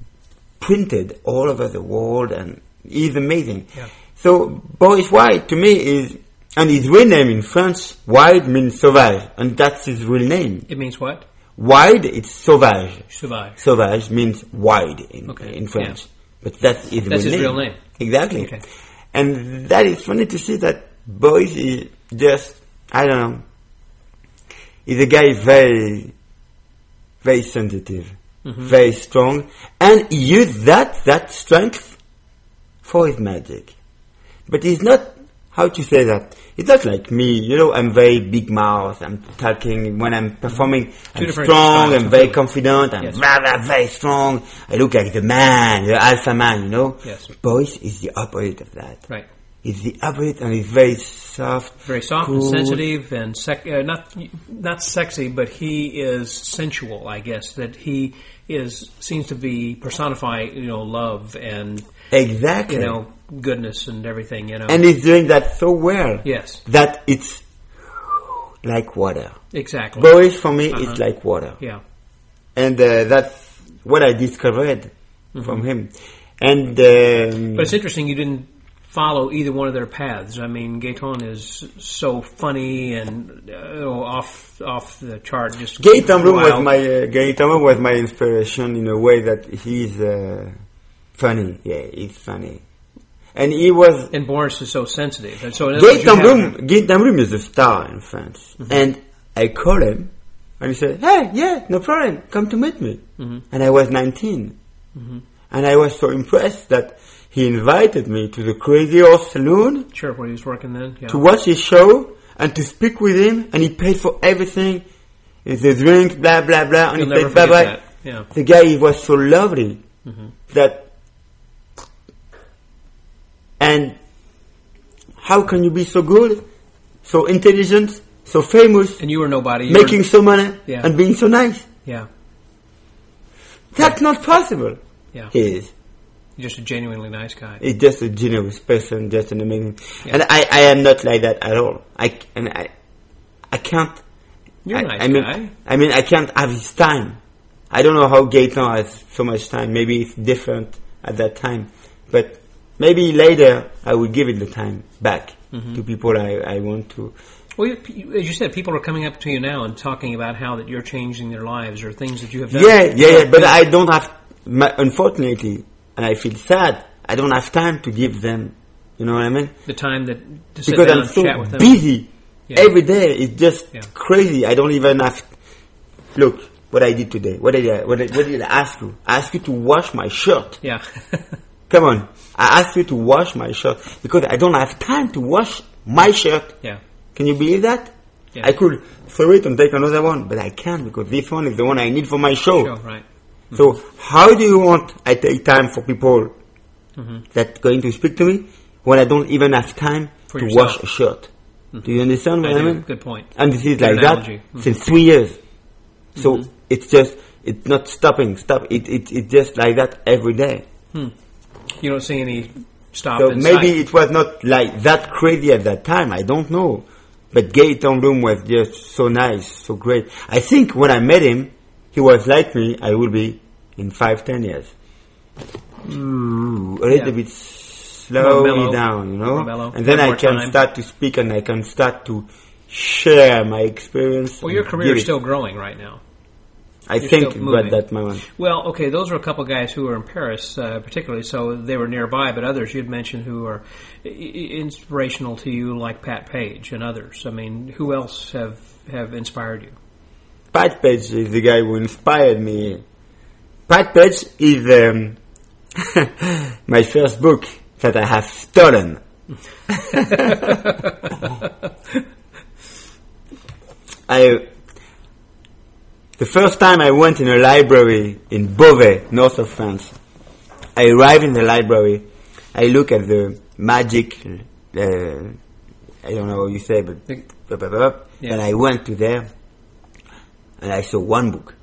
printed all over the world, and he's amazing. Yeah. So Boris Wilde to me is, and his real name in French, Wilde means sauvage, and that's his real name. It means what? Wilde, it's sauvage. Sauvage. Sauvage means wild in, okay. in French. Yeah. But that's his, that's real, his name. real name. Exactly. Okay. And that is funny to see that Boris is just, I don't know, he's a guy very, very sensitive, mm-hmm. very strong, and he used that, that strength for his magic. But he's not, how to say that, he's not like me, you know, I'm very big mouth, I'm talking, when I'm performing, Two I'm strong, I'm very confident, I'm yes. very, very strong, I look like the man, the alpha man, you know. Yes. Boris is the opposite of that. Right. He's the opposite, and he's very soft. Very soft cool. and sensitive, and sec- uh, not not sexy, but he is sensual, I guess, that he is, seems to be personify, you know, love and... Exactly. You know, goodness and everything, you know. And he's doing that so well. Yes. That it's like water. Exactly. Boris, for me, uh-huh. is like water. Yeah. And uh, that's what I discovered mm-hmm. from him. And um, But it's interesting you didn't follow either one of their paths. I mean, Gaëtan is so funny and uh, you know, off off the chart. Just Gaëtan Bloom was my uh, Gaëtan Bloom was my inspiration in a way that he's uh, funny. Yeah, he's funny. And he was... And Boris is so sensitive. And so Gaëtan Bloom, Gaëtan Bloom is a star in France. Mm-hmm. And I called him, and he said, hey, yeah, no problem, come to meet me. Mm-hmm. And I was nineteen. Mm-hmm. And I was so impressed that he invited me to the Crazy Horse Saloon. Sure, where he was working then. Yeah. To watch his show, and to speak with him, and he paid for everything. The drink, blah, blah, blah. And You'll he never said, bye-bye. that. Yeah. The guy, he was so lovely mm-hmm. that... And how can you be so good, so intelligent, so famous, and you were nobody, you making were... so money, yeah. and being so nice? Yeah. That's not possible. Yeah. He is. You're just a genuinely nice guy. He's just a generous person, just an amazing. Yeah. And I, I am not like that at all. I and I, I can't. You're I, a nice I mean, guy. I mean, I can't have his time. I don't know how Gaetan has so much time. Maybe it's different at that time, but maybe later I will give it the time back mm-hmm. to people I, I want to. Well, you, as you said, people are coming up to you now and talking about how that you're changing their lives or things that you have done. Yeah, yeah, yeah. But I don't have, unfortunately, and I feel sad. I don't have time to give them. You know what I mean? The time that to sit because down I'm and so chat with them. busy Yeah. every day. It's just Yeah. crazy. I don't even have. Look what I did today. What did I? What did, what did I ask you? I asked you to wash my shirt. Yeah. Come on. I asked you to wash my shirt because I don't have time to wash my shirt. Yeah. Can you believe that? Yeah. I could throw it and take another one, but I can't because this one is the one I need for my show. Sure, right. Mm-hmm. So how do you want I take time for people mm-hmm. that going to speak to me when I don't even have time For to yourself. wash a shirt? Mm-hmm. Do you understand what I I, do. mean? Good point. And this is Good like analogy. that Mm-hmm. since three years. So Mm-hmm. it's just, it's not stopping, stop. It, it, it's just like that every day. Hmm. You don't see any stop So in maybe sight. it was not like that crazy at that time. I don't know. But Gaetan Bloom was just so nice, so great. I think when I met him, he was like me. I will be in five, ten years. Ooh, a little Yeah. bit slow More mellow. me down, you know. More mellow. And then Have I more can time. start to speak and I can start to share my experience. Well, your and career give is it. still growing right now. I you're think still at moving. that moment. Well, okay, those were a couple guys who were in Paris, uh, particularly, so they were nearby, but others you'd mentioned who are I- I- inspirational to you, like Pat Page and others. I mean, who else have, have inspired you? Pat Page is the guy who inspired me. Pat Page is um, my first book that I have stolen. I the first time I went in a library in Beauvais, north of France. I arrived in the library. I look at the magic. Uh, I don't know how you say, but Yeah. and I went to there, and I saw one book.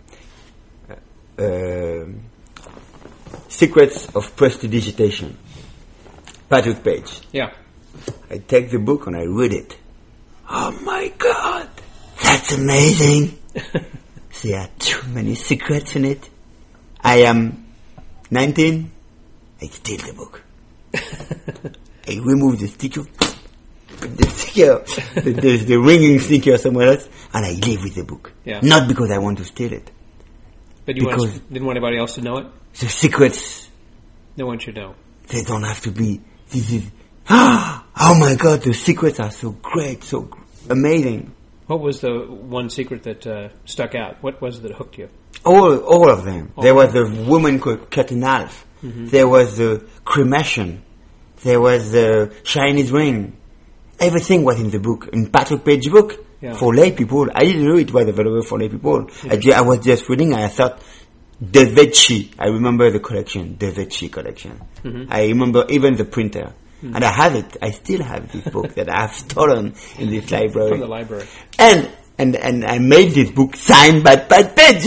Uh, Secrets of Prestidigitation. Patrick Page. Yeah. I take the book and I read it. Oh my God, that's amazing. There are too many secrets in it. I am nineteen. I steal the book. I remove the sticker, put the sticker, the, the, the ringing sticker somewhere else, and I leave with the book. Yeah. Not because I want to steal it. But you Because- want, didn't want anybody else to know it? The secrets, No one should know. they don't have to be. This is. Oh my God, the secrets are so great, so gr- amazing. What was the one secret that uh, stuck out? What was it that hooked you? All, all of them. All there of was the woman cut cut in half. Mm-hmm. There was the cremation. There was the Chinese ring. Everything was in the book, in Patrick Page book Yeah. for lay people. I didn't know it was available for lay people. I, ju- I was just reading and I thought, De Vecchi. I remember the collection, De Vecchi collection. Mm-hmm. I remember even the printer. And I have it. I still have this book that I have stolen in this library. From the library. And and and I made this book signed by Pat Page.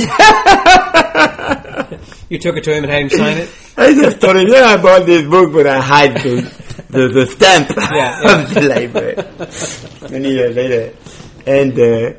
You took it to him and had him sign it? I just told him, yeah, I bought this book, but I hide the the, the stamp Yeah, yeah. of the library. Many years later, and uh,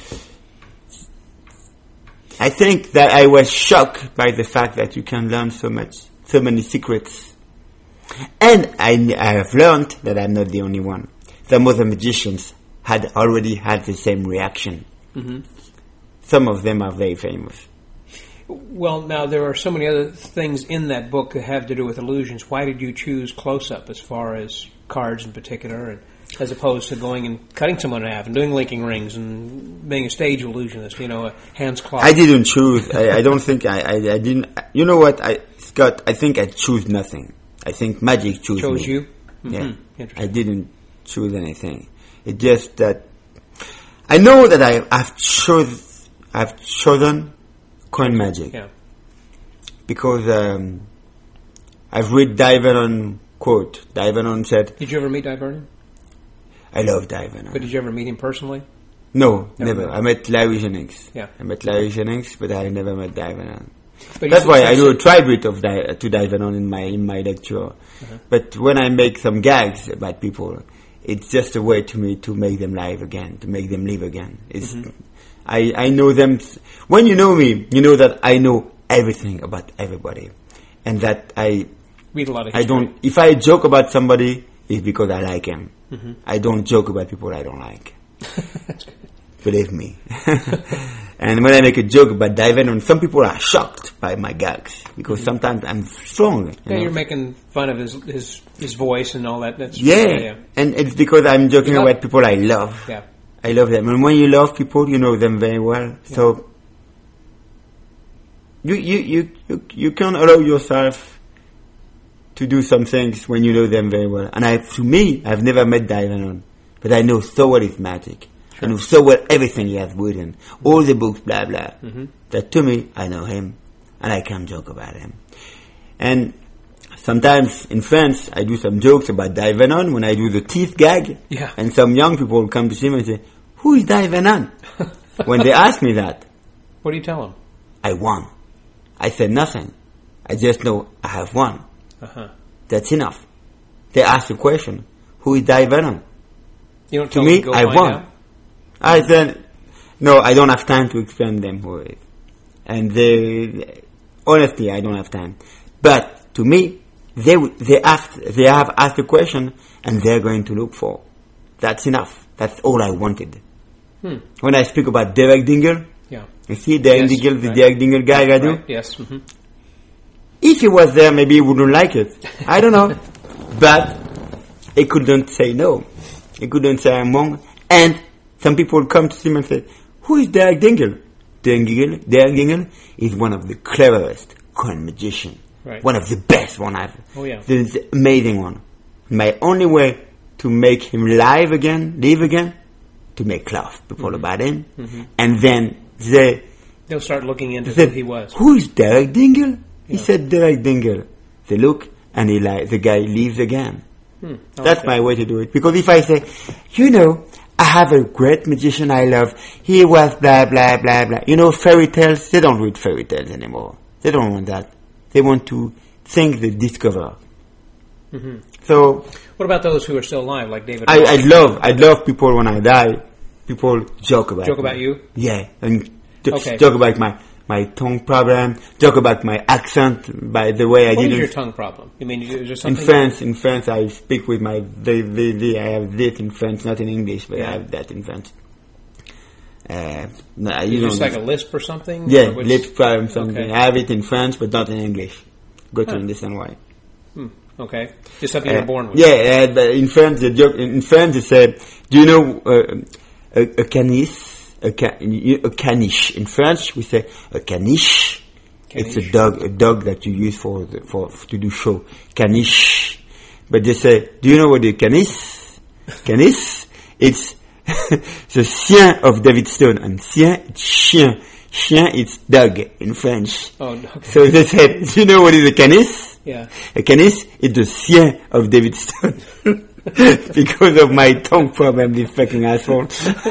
I think that I was shocked by the fact that you can learn so much, so many secrets. And I, I have learned that I'm not the only one. Some other magicians had already had the same reaction. Mm-hmm. Some of them are very famous. Well, now, there are so many other things in that book that have to do with illusions. Why did you choose close-up as far as cards in particular, and as opposed to going and cutting someone in half and doing linking rings and being a stage illusionist, you know, a Hans Clark? I didn't choose. I, I don't think I, I, I didn't. You know what, I, Scott? I think I choose nothing. I think magic chose, Chose me. you? Mm-hmm. Yeah, Interesting. I didn't choose anything. It's just that I know that I, I've chose. I've chosen coin magic Yeah. because um, I've read Divernon quote. Divernon said, Did you ever meet Di Vernon? "I love Divernon." But did you ever meet him personally? No, Never never. met. I met Larry Jennings. Yeah. I met Larry Jennings, but I never met Divernon. But That's you- why you I do a said- tribute of di- to Divanon in my in my lecture. Uh-huh. But when I make some gags about people, it's just a way to me to make them live again, to make them live again. It's, Mm-hmm. I I know them. When you know me, you know that I know everything about everybody, and that I Read a lot of I history. don't. If I joke about somebody, it's because I like him. Mm-hmm. I don't joke about people I don't like. Believe me. And when I make a joke about Divanon, some people are shocked by my gags because sometimes I'm strong. You Yeah, know? you're making fun of his his his voice and all that. That's Yeah. yeah. And it's because I'm joking It's not- about people I love. Yeah. I love them. And when you love people, you know them very well. So you, you, you, you, you can allow yourself to do some things when you know them very well. And I, to me, I've never met Divanon, but I know so well his magic. I know so well everything he has written, all the books, blah blah. Mm-hmm. That to me, I know him, and I can joke about him. And sometimes in France, I do some jokes about Divanon when I do the teeth gag. Yeah. And some young people come to see me and say, "Who is Divanon?" When they ask me that, What do you tell him? I won. I said nothing. I just know I have won. Uh-huh. That's enough. They ask the question, "Who is Divanon?" You don't To tell me, him to go I find won. out? I said, no, I don't have time to explain them who it is. And they, honestly, I don't have time. But to me, they they asked, they have asked a question, and they're going to look for. That's enough. That's all I wanted. Hmm. When I speak about Derek Dingle, Yeah. you see Derek Yes, Dingle, the right. Derek Dingle guy I do. Right. Yes. Mm-hmm. If he was there, maybe he wouldn't like it. I don't know. But he couldn't say no. He couldn't say I'm wrong. And some people come to him and say, "Who is Derek Dingle?" Derek Dingle, Derek Dingle is one of the cleverest con magicians. Right. One of the best one I've. Oh, yeah. The, the amazing one. My only way to make him live again, live again, to make laugh people Mm-hmm. about him. And then they They'll start looking into said, who he was. "Who is Derek Dingle?" He Yeah. said, "Derek Dingle." They look, and he li- the guy leaves again. Hmm. I That's like my way to do it. Because if I say, you know, I have a great magician I love, he was blah, blah, blah, blah. You know, fairy tales, they don't read fairy tales anymore. They don't want that. They want to think they discover. Mm-hmm. So, What about those who are still alive, like David? I, Roth? I love, I love people when I die. People joke about Joke me. about you? Yeah, and jo- Okay. joke about my, my tongue problem, joke about my accent, by the way I What is didn't... your tongue problem? You mean is there In something? France, in France, I speak with my the, the, the, I have this in French, not in English, but Yeah. I have that in French. Uh, no, Is you it know, just like a lisp or something? yeah, Or which- lip problem, something. Okay. I have it in French, but not in English. Go to Huh. understand why. Hmm. Okay, just something Uh, you're born with. yeah, uh, but in France, the joke in France they say, do you know uh, a, a canis, a, ca- a caniche? In French, we say a caniche. It's a Caniche. dog, a dog that you use for the, for to do show. Caniche. But they say, do you know what the canis? Canis, it's the chien of David Stone, and chien, it's chien. Chien, it's dog in French. Oh, okay. So they said, do you know what is a canis? Yeah. A canis is the chien of David Stone. Because of my tongue problem, this fucking asshole.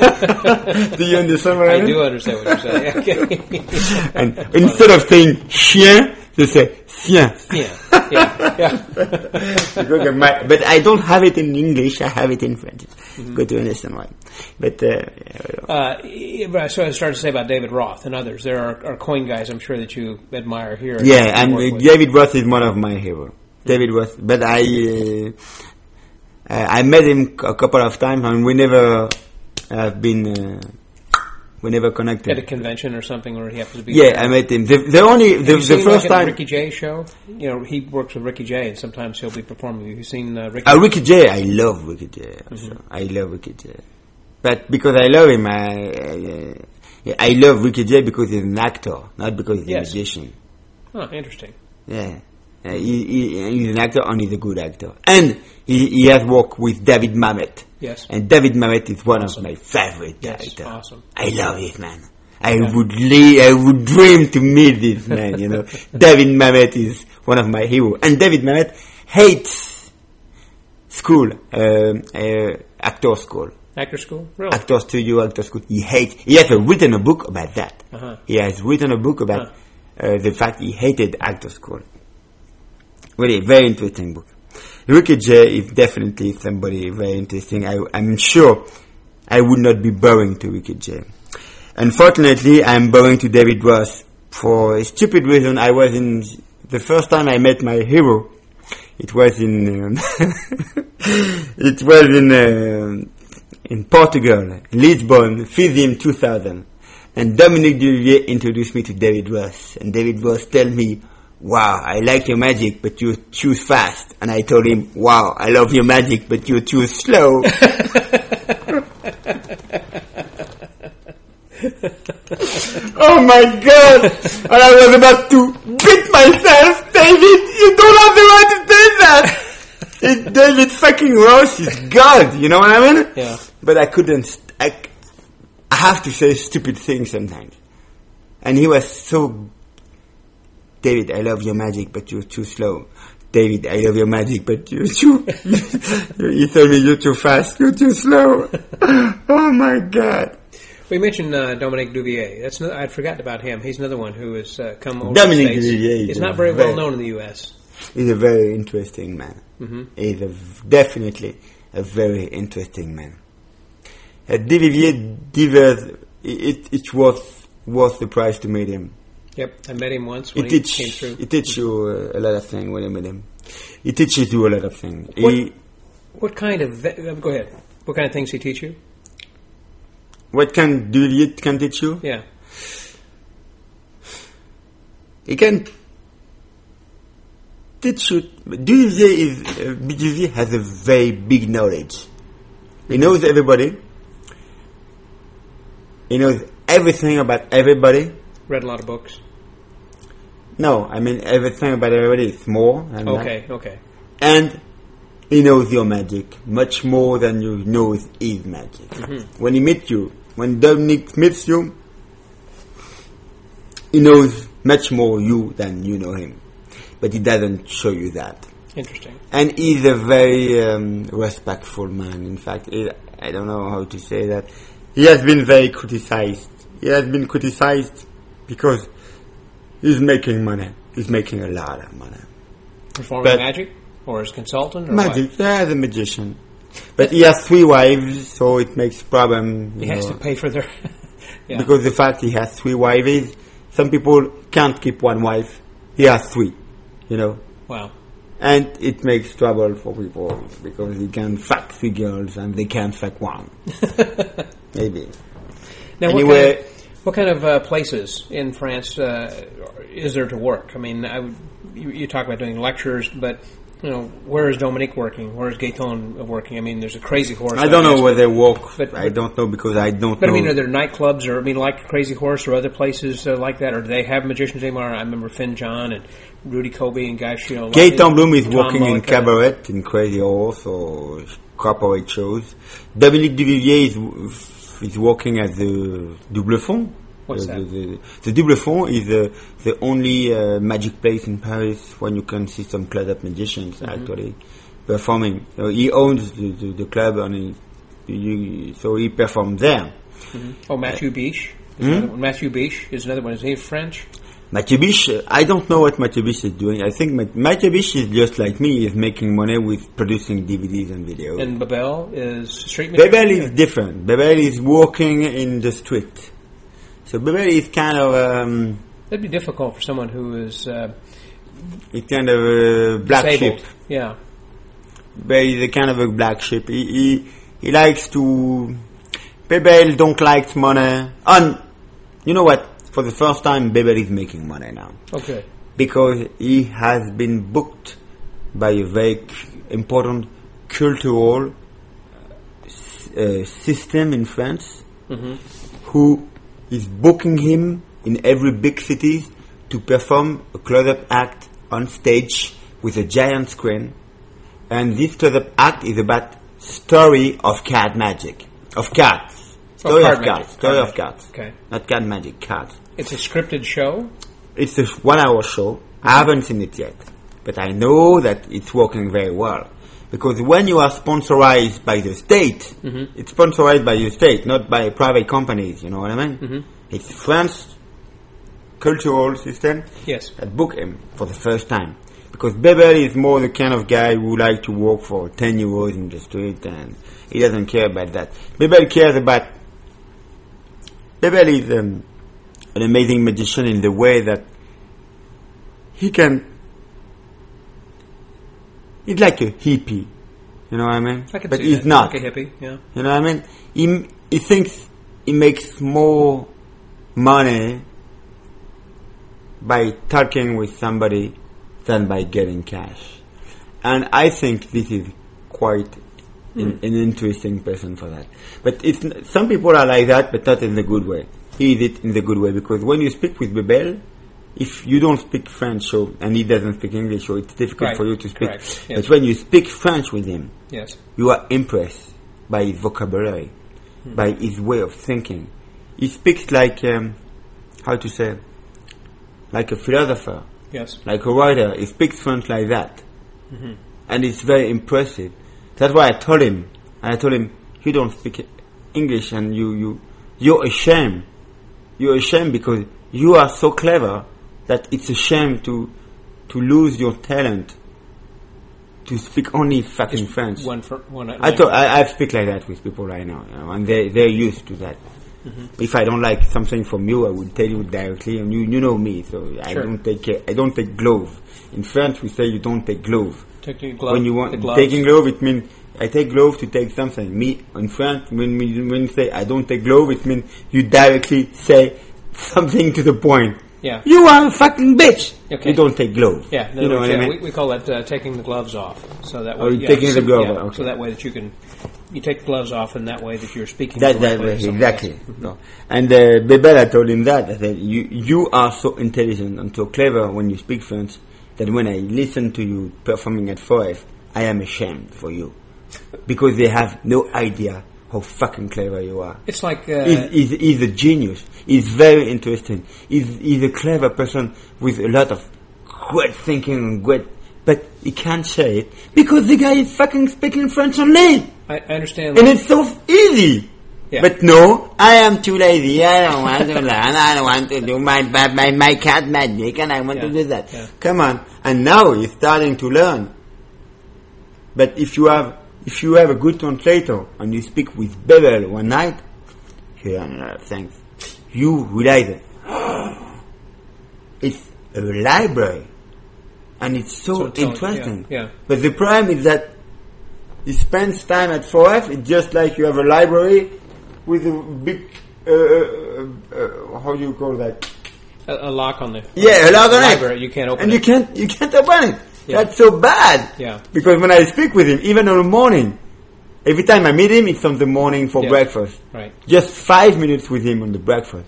Do you understand what I I mean? do understand what you're saying. Okay. And instead of saying chien, they say chien. yeah, yeah, yeah. Because of my, but I don't have it in English, I have it in French. Mm-hmm. Go to understand why. But, uh, Uh, but so I started to say about David Roth and others. There are, are coin guys I'm sure that you admire here. yeah, and work uh, with. David Roth is one of my heroes. David Roth, but I, uh, uh, I met him a couple of times and we never have been, uh, we never connected. At a convention or something, or he happens to be. Yeah, I met him. The, the only, the, Have you the seen, first like, at time. the Ricky Jay show. You know, he works with Ricky Jay, and sometimes he'll be performing. Have you seen uh, Ricky? Uh, Ricky Jay, I love Ricky Jay. Also. Mm-hmm. I love Ricky Jay. But because I love him, I, I, I love Ricky Jay because he's an actor, not because he's Yes. a magician. Oh, interesting. Yeah. Uh, he, he, he's an actor and he's a good actor. And he, he has worked with David Mamet. Yes. And David Mamet is one Awesome. of my favorite Yes, characters. awesome. I love this man. I Yeah. would li- I would dream to meet this man, you know. David Mamet is one of my heroes. And David Mamet hates school, um, uh, actor school. Actor school, really? Actor studio, actor school. He hates, he has uh, written a book about that. Uh-huh. He has written a book about Huh. uh, the fact he hated actor school. Really, very interesting book. Ricky Jay is definitely somebody very interesting. I, I'm sure I would not be boring to Ricky Jay. Unfortunately, I'm boring to David Ross for a stupid reason. I was in, the first time I met my hero, it was in, um, it was in, uh, in Portugal, Lisbon, FISIM two thousand. And Dominique Duvivier introduced me to David Ross. And David Ross told me, wow, I like your magic, but you choose fast. And I told him, wow, I love your magic, but you choose slow. Oh my God! And I was about to beat myself, David. You don't have the right to say that. It, David fucking Ross is God. You know what I mean? Yeah. But I couldn't. I, I have to say stupid things sometimes. And he was so. David, I love your magic, but you're too slow. David, I love your magic, but you're too. You told me you're too fast. You're too slow. Oh my God. We mentioned uh, Dominique Duvivier. That's no, I'd forgotten about him. He's another one who has uh, come over Dominique the States. Duvivier. He's not very, very well known in the U S. He's a very interesting man. Mm-hmm. He's a, definitely a very interesting man. Uh, Duvivier, Divers, it, it was worth the price to meet him. Yep, I met him once when It he teach, came through. It teaches you uh, a lot of things when you meet him. It teaches you a lot of things. What, He, what kind of... Uh, go ahead. What kind of things he teach you? what can Duvivier can teach you? Yeah. He can teach you. Duvivier is uh, Duvivier has a very big knowledge. He knows everybody. He knows everything about everybody. Read a lot of books. No, I mean everything about everybody is more. Than Okay, that. okay. And he knows your magic much more than you know his magic. Mm-hmm. When he meets you, when Dominic meets you, he knows much more you than you know him. But he doesn't show you that. Interesting. And he's a very um, respectful man. In fact, he, I don't know how to say that. He has been very criticized. He has been criticized because he's making money. He's making a lot of money. Performing But- magic? Or as consultant? Or Magic, what? yeah, the magician. But he has three wives, so it makes problem. He you has know, to pay for their... yeah. Because the fact he has three wives, some people can't keep one wife. He has three, you know. Wow. And it makes trouble for people because he can fuck three girls and they can't fuck one. Maybe. Now, Anyway- what kind of, what kind of uh, places in France uh, is there to work? I mean, I would, you, you talk about doing lectures, but you know, where is Dominique working? Where is Gaetan working? I mean, there's a Crazy Horse. I don't know guess, where they work. But- I don't know because I don't But know. I mean, are there nightclubs or I mean, like Crazy Horse or other places uh, like that? Or do they have magicians anymore? I remember Finn John and Rudy Kobe and guys. You know, Gaetan Bloom is Tom working in Mullica. cabaret, in Crazy Horse or corporate shows. Dominique Duvivier is is working at the Double Fond. What's the, that? The, the, the Double Fond is the, the only uh, magic place in Paris when you can see some club magicians Mm-hmm. actually performing. So he owns the, the, the club and he, he, so he performs there. Mm-hmm. Oh, Matthew Biche. Is Hmm? another one. Matthew Biche is another one. Is he French? Mathieu Biche, I don't know what Mathieu Biche is doing. I think Ma- Mathieu Biche is just like me, is making money with producing D V Ds and videos. And Babel is street magician? Bebel is different. Bebel is working in the street. So Bebel is kind of um, That'd be difficult for someone who is uh, it's kind of a black disabled. sheep. Yeah. Bebel is a kind of a black sheep. He he, he likes to. Bebel don't like money. And you know what? For the first time, Bebel is making money now. Okay. Because he has been booked by a very c- important cultural uh, system in France, Mm-hmm. who is booking him in every big city to perform a close-up act on stage with a giant screen. And this close-up act is about story of card magic, of cards. Story card of magic. cards. Story Card of cards. Okay. Not card magic, cards. It's a scripted show. It's a one-hour show. I haven't seen it yet, but I know that it's working very well. Because when you are sponsorized by the state, Mhm. it's sponsorized by the state, not by private companies. You know what I mean? Mhm. It's France cultural system Yes. that book him for the first time. Because Bebel is more the kind of guy who like to work for ten euros in the street, and he doesn't care about that. Bebel cares about... Bebel is um, an amazing magician in the way that he can... He's like a hippie, you know what I mean? I can but see he's that. not. Like a hippie, yeah. You know what I mean? He, he thinks he makes more money by talking with somebody than by getting cash. And I think this is quite mm. an, an interesting person for that. But it's, some people are like that, but not in the good way. He is it in the good way, because when you speak with Bebel, if you don't speak French, so, and he doesn't speak English, so it's difficult right. for you to speak. Correct. Yes. But when you speak French with him, yes. you are impressed by his vocabulary, hmm. by his way of thinking. He speaks like, um, how to say, like a philosopher, yes, like a writer. He speaks French like that, mm-hmm. and it's very impressive. That's why I told him. I told him, you don't speak English, and you you you're ashamed. You're ashamed because you are so clever that it's a shame to to lose your talent to speak only fucking Just French. One for one. I thought I, I speak like that with people right now, you know, and they they're used to that. Mm-hmm. If I don't like something from you, I will tell you directly, and you you know me, so I sure. don't take care, I don't take glove. In French, we say you don't take glove. Taking glove. When you want taking glove, it means I take glove to take something. Me in French, when we when you say I don't take glove, it means you directly say something to the point. Yeah. You are a fucking bitch. Okay. You don't take gloves. Yeah. You know words, what yeah, I mean? we, we call that uh, taking the gloves off. So that way, Oh, yeah, taking so, the glove yeah, off. Okay. So that way that you can, you take the gloves off, and that way that you're speaking. That, that directly way, to someone exactly. else. No. And uh, Bebel, I told him that. I said, you, you are so intelligent and so clever when you speak French that when I listen to you performing at four F, I am ashamed for you. Because they have no idea how fucking clever you are. It's like... Uh, he's, he's, he's a genius. He's very interesting. He's, he's a clever person with a lot of great thinking and great... But he can't say it because the guy is fucking speaking French only. I, I understand. And it's so easy. Yeah. But no, I am too lazy. I don't want to learn. I don't want to do my my, my cat magic, and I want yeah. to do that. Yeah. Come on. And now he's starting to learn. But if you have if you have a good translator and you speak with Bebel one night, you learn a lot of things. You realize it's a library, and it's so, so it's interesting. Yeah, yeah. But the problem is that he spends time at four F. It's just like you have a library with a big, uh, uh, uh, how do you call that? A, a lock on the yeah, a lock on library. it. You can't open and it. you can't, you can't open it. Yeah. That's so bad. Yeah. Because when I speak with him, even in the morning, every time I meet him, it's on the morning for yeah. breakfast. Right. Just five minutes with him on the breakfast,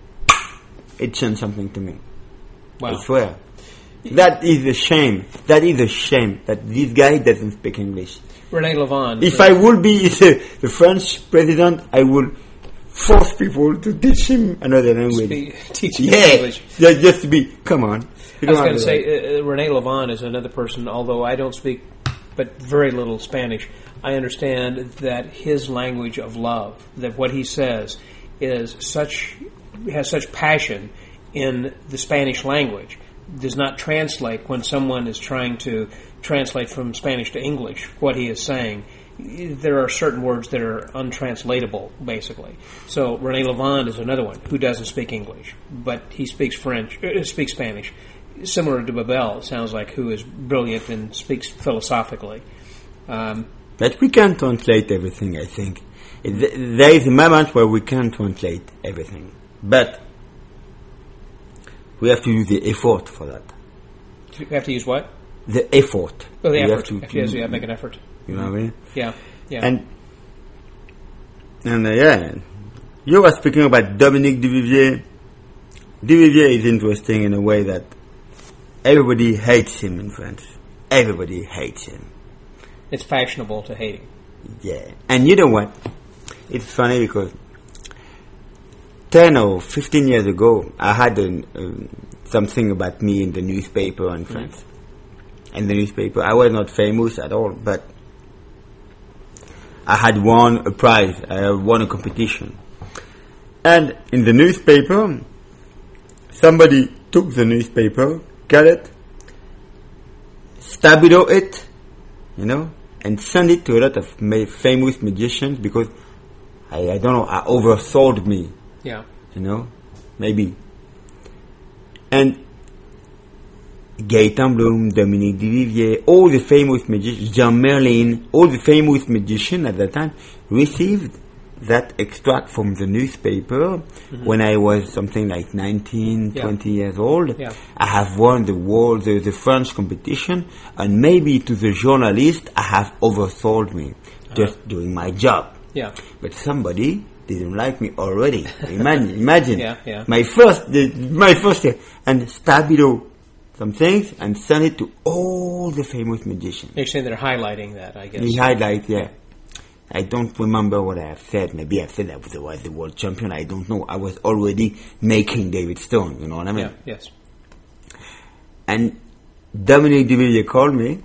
it changed something to me. Wow. I swear. That is a shame. That is a shame that this guy doesn't speak English. René Lavon. If I would be the, the French president, I would force people to teach him another language. Speak, teach him yeah, English. Yeah, just to be, come on. I was going to say, uh, René Lavon is another person, although I don't speak but very little Spanish. I understand that his language of love, that what he says is such, has such passion in the Spanish language, does not translate when someone is trying to translate from Spanish to English what he is saying. There are certain words that are untranslatable, basically. So René Lavon is another one who doesn't speak English, but he speaks French, uh, speaks Spanish. Similar to Bebel, sounds like, who is brilliant and speaks philosophically. Um, but we can't translate everything, I think. It, there is a moment where we can't translate everything. But we have to use the effort for that. You have to use what? The effort. Oh, the you effort. Have to, you have to, yes, you have to make an effort. You know what I mean? Yeah, yeah. And, and uh, yeah, you were speaking about Dominique Duvivier. Duvivier is interesting in a way that everybody hates him in France. Everybody hates him. It's fashionable to hate him. Yeah. And you know what? It's funny because ten or fifteen years ago, I had an, um, something about me in the newspaper in France. Mm. In the newspaper, I was not famous at all, but I had won a prize. I won a competition. And in the newspaper, somebody took the newspaper, cut it, stabilo it, you know, and sent it to a lot of ma- famous magicians because I, I don't know, I oversold me, Yeah. you know, maybe. And Gaëtan Bloom, Dominique Duvivier, all the famous magicians, Jean Merlin, all the famous magicians at that time received that extract from the newspaper mm-hmm. when I was something like nineteen, yeah. twenty years old. Yeah. I have won the world, the, the French competition, and maybe to the journalist I have oversold me uh-huh. just doing my job. Yeah. But somebody didn't like me already. Imagine, imagine. Yeah, yeah. My first, the, my first year, and stabilo some things and send it to all the famous magicians. You're saying they're highlighting that, I guess. They highlight, yeah. I don't remember what I have said. Maybe I said I was, I was the world champion. I don't know. I was already making David Stone. You know what I mean? Yeah. Yes. And Dominique Duvivier called me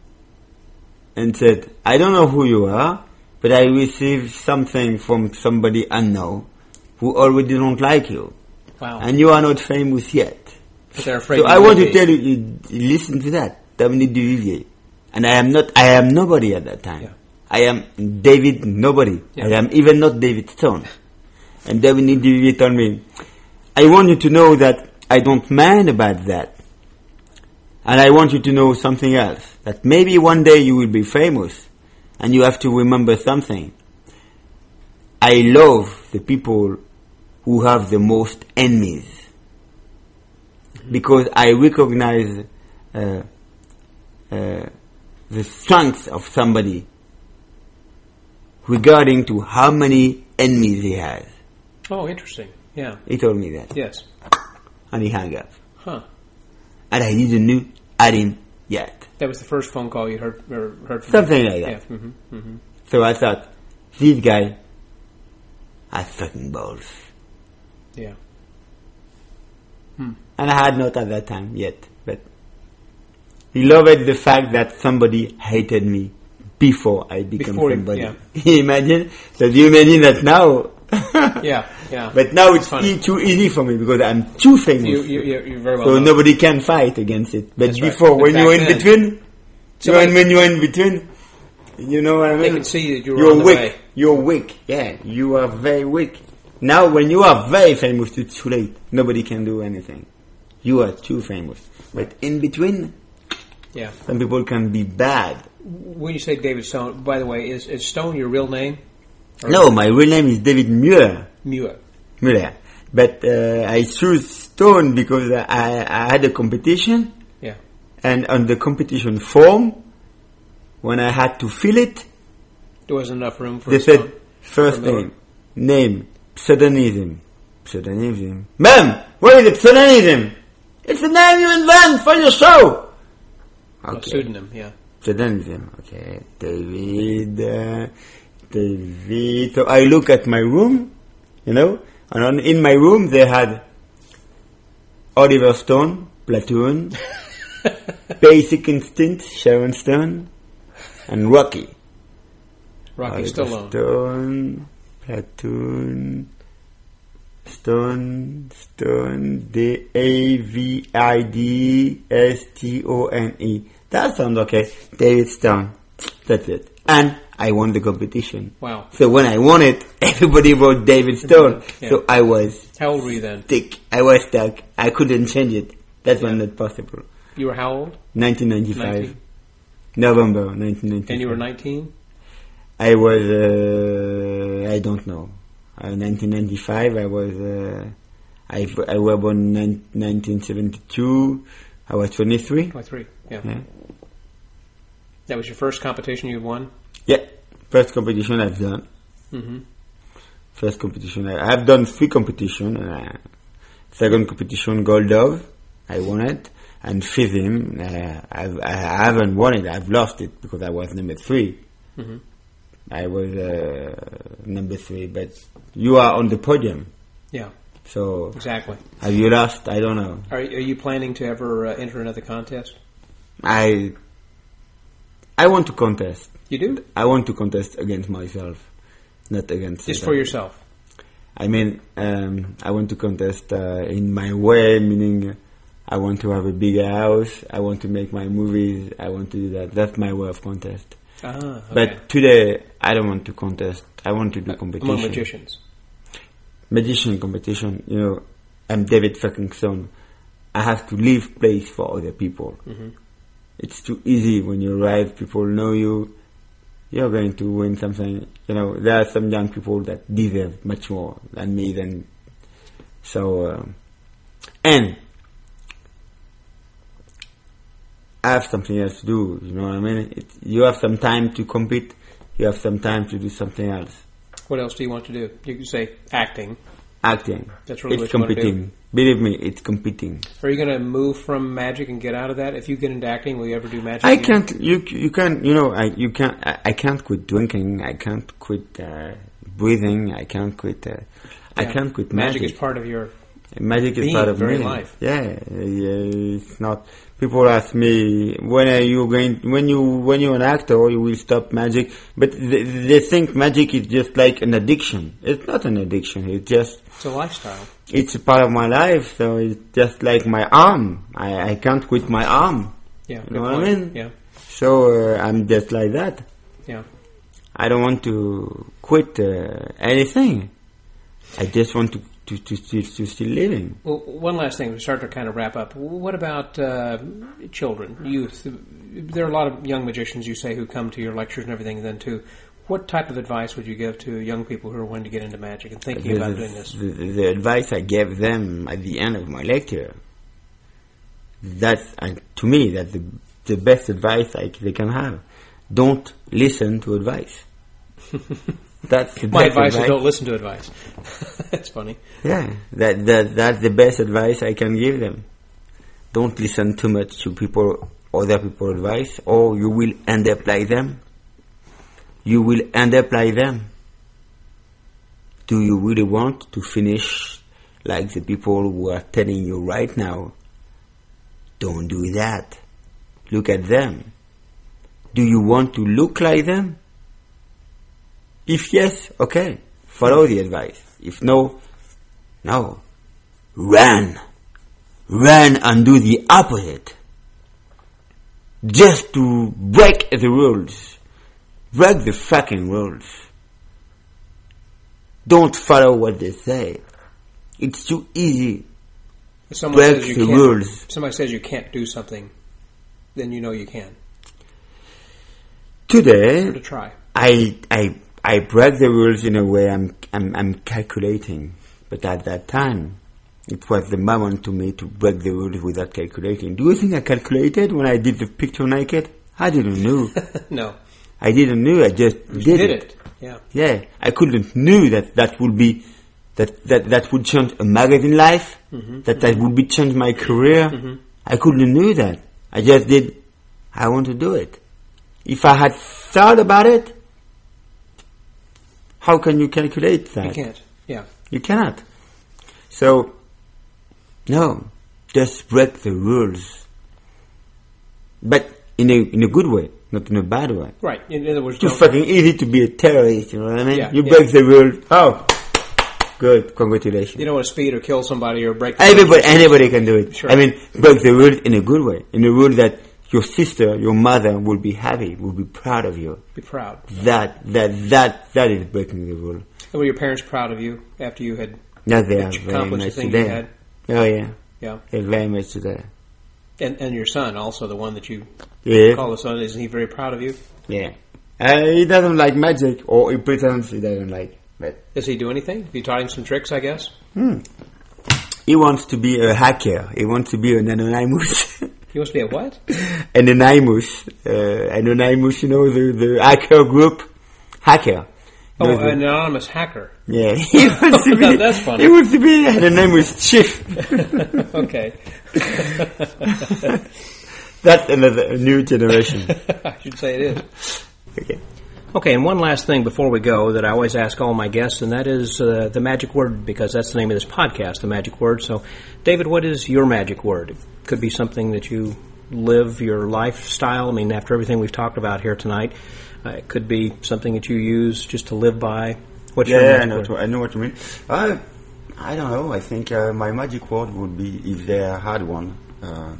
and said, "I don't know who you are, but I received something from somebody unknown who already don't like you, Wow. and you are not famous yet." But they're afraid. So you I will want to be. tell you, you, listen to that, Dominique Duvivier, and I am not. I am nobody at that time. Yeah. I am David nobody. Yeah. I am even not David Stone. And Dominique Duvivier told me, "I want you to know that I don't mind about that. And I want you to know something else. That maybe one day you will be famous. And you have to remember something. I love the people who have the most enemies. Because I recognize uh, uh, the strength of somebody regarding to how many enemies he has." Oh, interesting. Yeah. He told me that. Yes. And he hung up. Huh. And I didn't know at him yet. That was the first phone call you heard or heard from Something him. like that. Yeah. Mm-hmm. Mm-hmm. So I thought, this guy has fucking balls. Yeah. And I had not at that time yet. But he loved the fact that somebody hated me before I became Before you- somebody. yeah. Imagine? So do you imagine that now? Yeah. Yeah. But now it's Funny. e- too easy for me because I'm too famous. You, you, you, you're very well so known. nobody can fight against it. But That's right. before, But when back you're in then- between, So you like- know, when you're in between, you know what I mean? They can see that you were You're on the weak. way. You're weak. Yeah, you are very weak. Now, when you are very famous, it's too late. Nobody can do anything. You are too famous. But in between, Yeah. some people can be bad. When you say David Stone, by the way, is, is Stone your real name? Or No, my real name is David Mueller. Muir. Mueller. But uh, I choose Stone because I, I had a competition. Yeah. And on the competition form, when I had to fill it, There wasn't enough room for they a Stone. said first For Miller. name, name, pseudonym, pseudonym. Ma'am, what is it? Pseudonym. It's the name you invent for your show. A pseudonym, yeah. Pseudonym. Okay, David. Uh, David. So I look at my room, you know, and on, in my room they had Oliver Stone, Platoon, Basic Instinct, Sharon Stone, and Rocky. Rocky Oliver Stallone. Stone, Platoon, Stone, Stone, D A V I D S T O N E. That sounds okay. David Stone. That's it. And I won the competition. Wow. So when I won it, everybody wrote David Stone. Yeah. So I was How old were you then? stuck. I was stuck. I couldn't change it. That was not possible. You were how old? nineteen ninety-five. nineteen. November nineteen ninety-five. And you were nineteen? I was, uh, I don't know. Uh, nineteen ninety-five, I was, uh, I, I was born in nineteen seventy-two. I was twenty-three. twenty-three, yeah. Yeah. That was your first competition you won? Yeah. First competition I've done. Mm-hmm. First competition. I, I've done three competitions. Uh, second competition, Gold Dove. I won it. And fifth, uh, I've, I haven't won it. I've lost it because I was number three. Mm-hmm. I was uh, number three, but you are on the podium. Yeah, So exactly. have you lost? I don't know. Are, are you planning to ever uh, enter another contest? I I want to contest. You do? I want to contest against myself, not against Just them. for yourself? I mean, um, I want to contest uh, in my way, meaning I want to have a bigger house. I want to make my movies. I want to do that. That's my way of contest. Ah, okay. But today, I don't want to contest. I want to do competition. Among magicians. Magician competition. You know, I'm David fucking Stone. I have to leave place for other people. Mm-hmm. It's too easy when you arrive. People know you. You're going to win something. You know, there are some young people that deserve much more than me. Than so, uh, and I have something else to do. You know what I mean? It, you have some time to compete. You have some time to do something else. What else do you want to do? You can say acting. Acting. That's really it's what you want to competing. do. Believe me, it's competing. Are you going to move from magic and get out of that? If you get into acting, will you ever do magic? I again? can't. You you can't. You know. I you can't. I, I can't quit drinking. I can't quit uh, breathing. I can't quit. Uh, Yeah. I can't quit magic. Magic is part of your Magic is being, part of very me. life. Yeah, yeah, it's not. People ask me when are you going? When you when you're an actor, you will stop magic. But they, they think magic is just like an addiction. It's not an addiction. It's just it's a lifestyle. It's a part of my life. So it's just like my arm. I, I can't quit my arm. Yeah, you know what I mean? Yeah. So uh, I'm just like that. Yeah. I don't want to quit uh, anything. I just want to. To, to, to, to still living. Well, one last thing, we start to kind of wrap up. What about uh, children, youth? There are a lot of young magicians, you say, who come to your lectures and everything then too. What type of advice would you give to young people who are wanting to get into magic and thinking the, about the, doing this? The, the advice I gave them at the end of my lecture, that's, uh, to me, that's the, the best advice I, they can have. Don't listen to advice. That's the my best advice, advice is don't listen to advice. That's funny. Yeah, that, that that's the best advice I can give them. Don't listen too much to people, other people's advice, or you will end up like them. You will end up like them. Do you really want to finish like the people who are telling you right now? Don't do that. Look at them. Do you want to look like them? If yes, okay, follow the advice. If no, no. Run. Run and do the opposite. Just to break the rules. Break the fucking rules. Don't follow what they say. It's too easy. If someone break says you the can't, rules. If somebody says you can't do something, then you know you can. Today, Or to try. I, I, I break the rules in a way I'm, I'm, I'm calculating. But at that time, it was the moment to me to break the rules without calculating. Do you think I calculated when I did the picture naked? I didn't know. No. I didn't know. I just You did, did it. it. Yeah. Yeah. I couldn't know that that would be, that, that, that would change a magazine life. Mm-hmm. That that would be change my career. Mm-hmm. I couldn't know that. I just did. I want to do it. If I had thought about it, how can you calculate that? You can't. Yeah. You cannot. So, no, just break the rules. But in a in a good way, not in a bad way. Right. In other words, Too don't- fucking easy to be a terrorist, you know what I mean? Yeah, you yeah. break the rules. Oh, good, congratulations. you don't want to speed or kill somebody or break the Everybody, anybody can do it. Sure. I mean, break the rules in a good way. In a rule that your sister, your mother will be happy, will be proud of you. Be proud. That, that, that, that is breaking the rule. And were your parents proud of you after you had That they are accomplished very the much thing you today. had? Oh yeah, Yeah. they're very much today. And and your son also, the one that you Yeah, call the son, isn't he very proud of you? yeah. Uh, he doesn't like magic, or he pretends he doesn't like. But Does he do anything? Have you taught him some tricks, I guess? hmm. he wants to be a hacker. He wants to be an anonymous. He wants to be a what? An anonymous, uh, anonymous. You know the the hacker group, hacker. Oh, You know, the- an anonymous hacker. yeah. He wants to be. That's funny. He wants to be an anonymous chief. Okay. That's another a new generation. I should say it is. Okay. Okay, and one last thing before we go that I always ask all my guests, and that is uh, the magic word, because that's the name of this podcast, the magic word. So, David, what is your magic word? It could be something that you live, your lifestyle. I mean, after everything we've talked about here tonight, uh, it could be something that you use just to live by. What's yeah, your yeah, I magic know, word? what, I know what you mean. Uh, I don't know. I think uh, my magic word would be, if there had one, uh,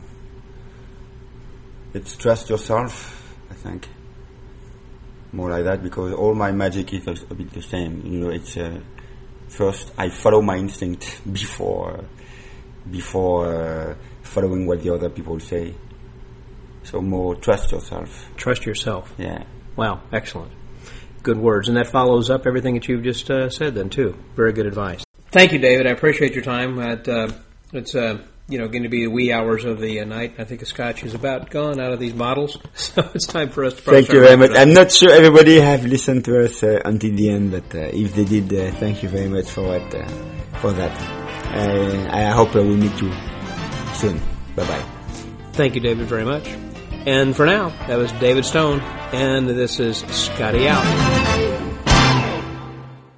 it's trust yourself, I think. More like that, because all my magic is a, a bit the same. You know, it's uh, first I follow my instinct before uh, before uh, following what the other people say. So more trust yourself. Trust yourself. Yeah. Wow, excellent. Good words. And that follows up everything that you've just uh, said then, too. Very good advice. Thank you, David. I appreciate your time. At, uh, it's uh, you know going to be the wee hours of the uh, night. I think the scotch is about gone out of these bottles, so it's time for us to probably Thank you very much. I'm not sure everybody have listened to us uh, until the end, but uh, if they did, uh, thank you very much for what, uh, for that. Uh, I hope uh, we'll meet you soon. Bye-bye. Thank you, David, very much. And for now, that was David Stone, and this is Scotty out.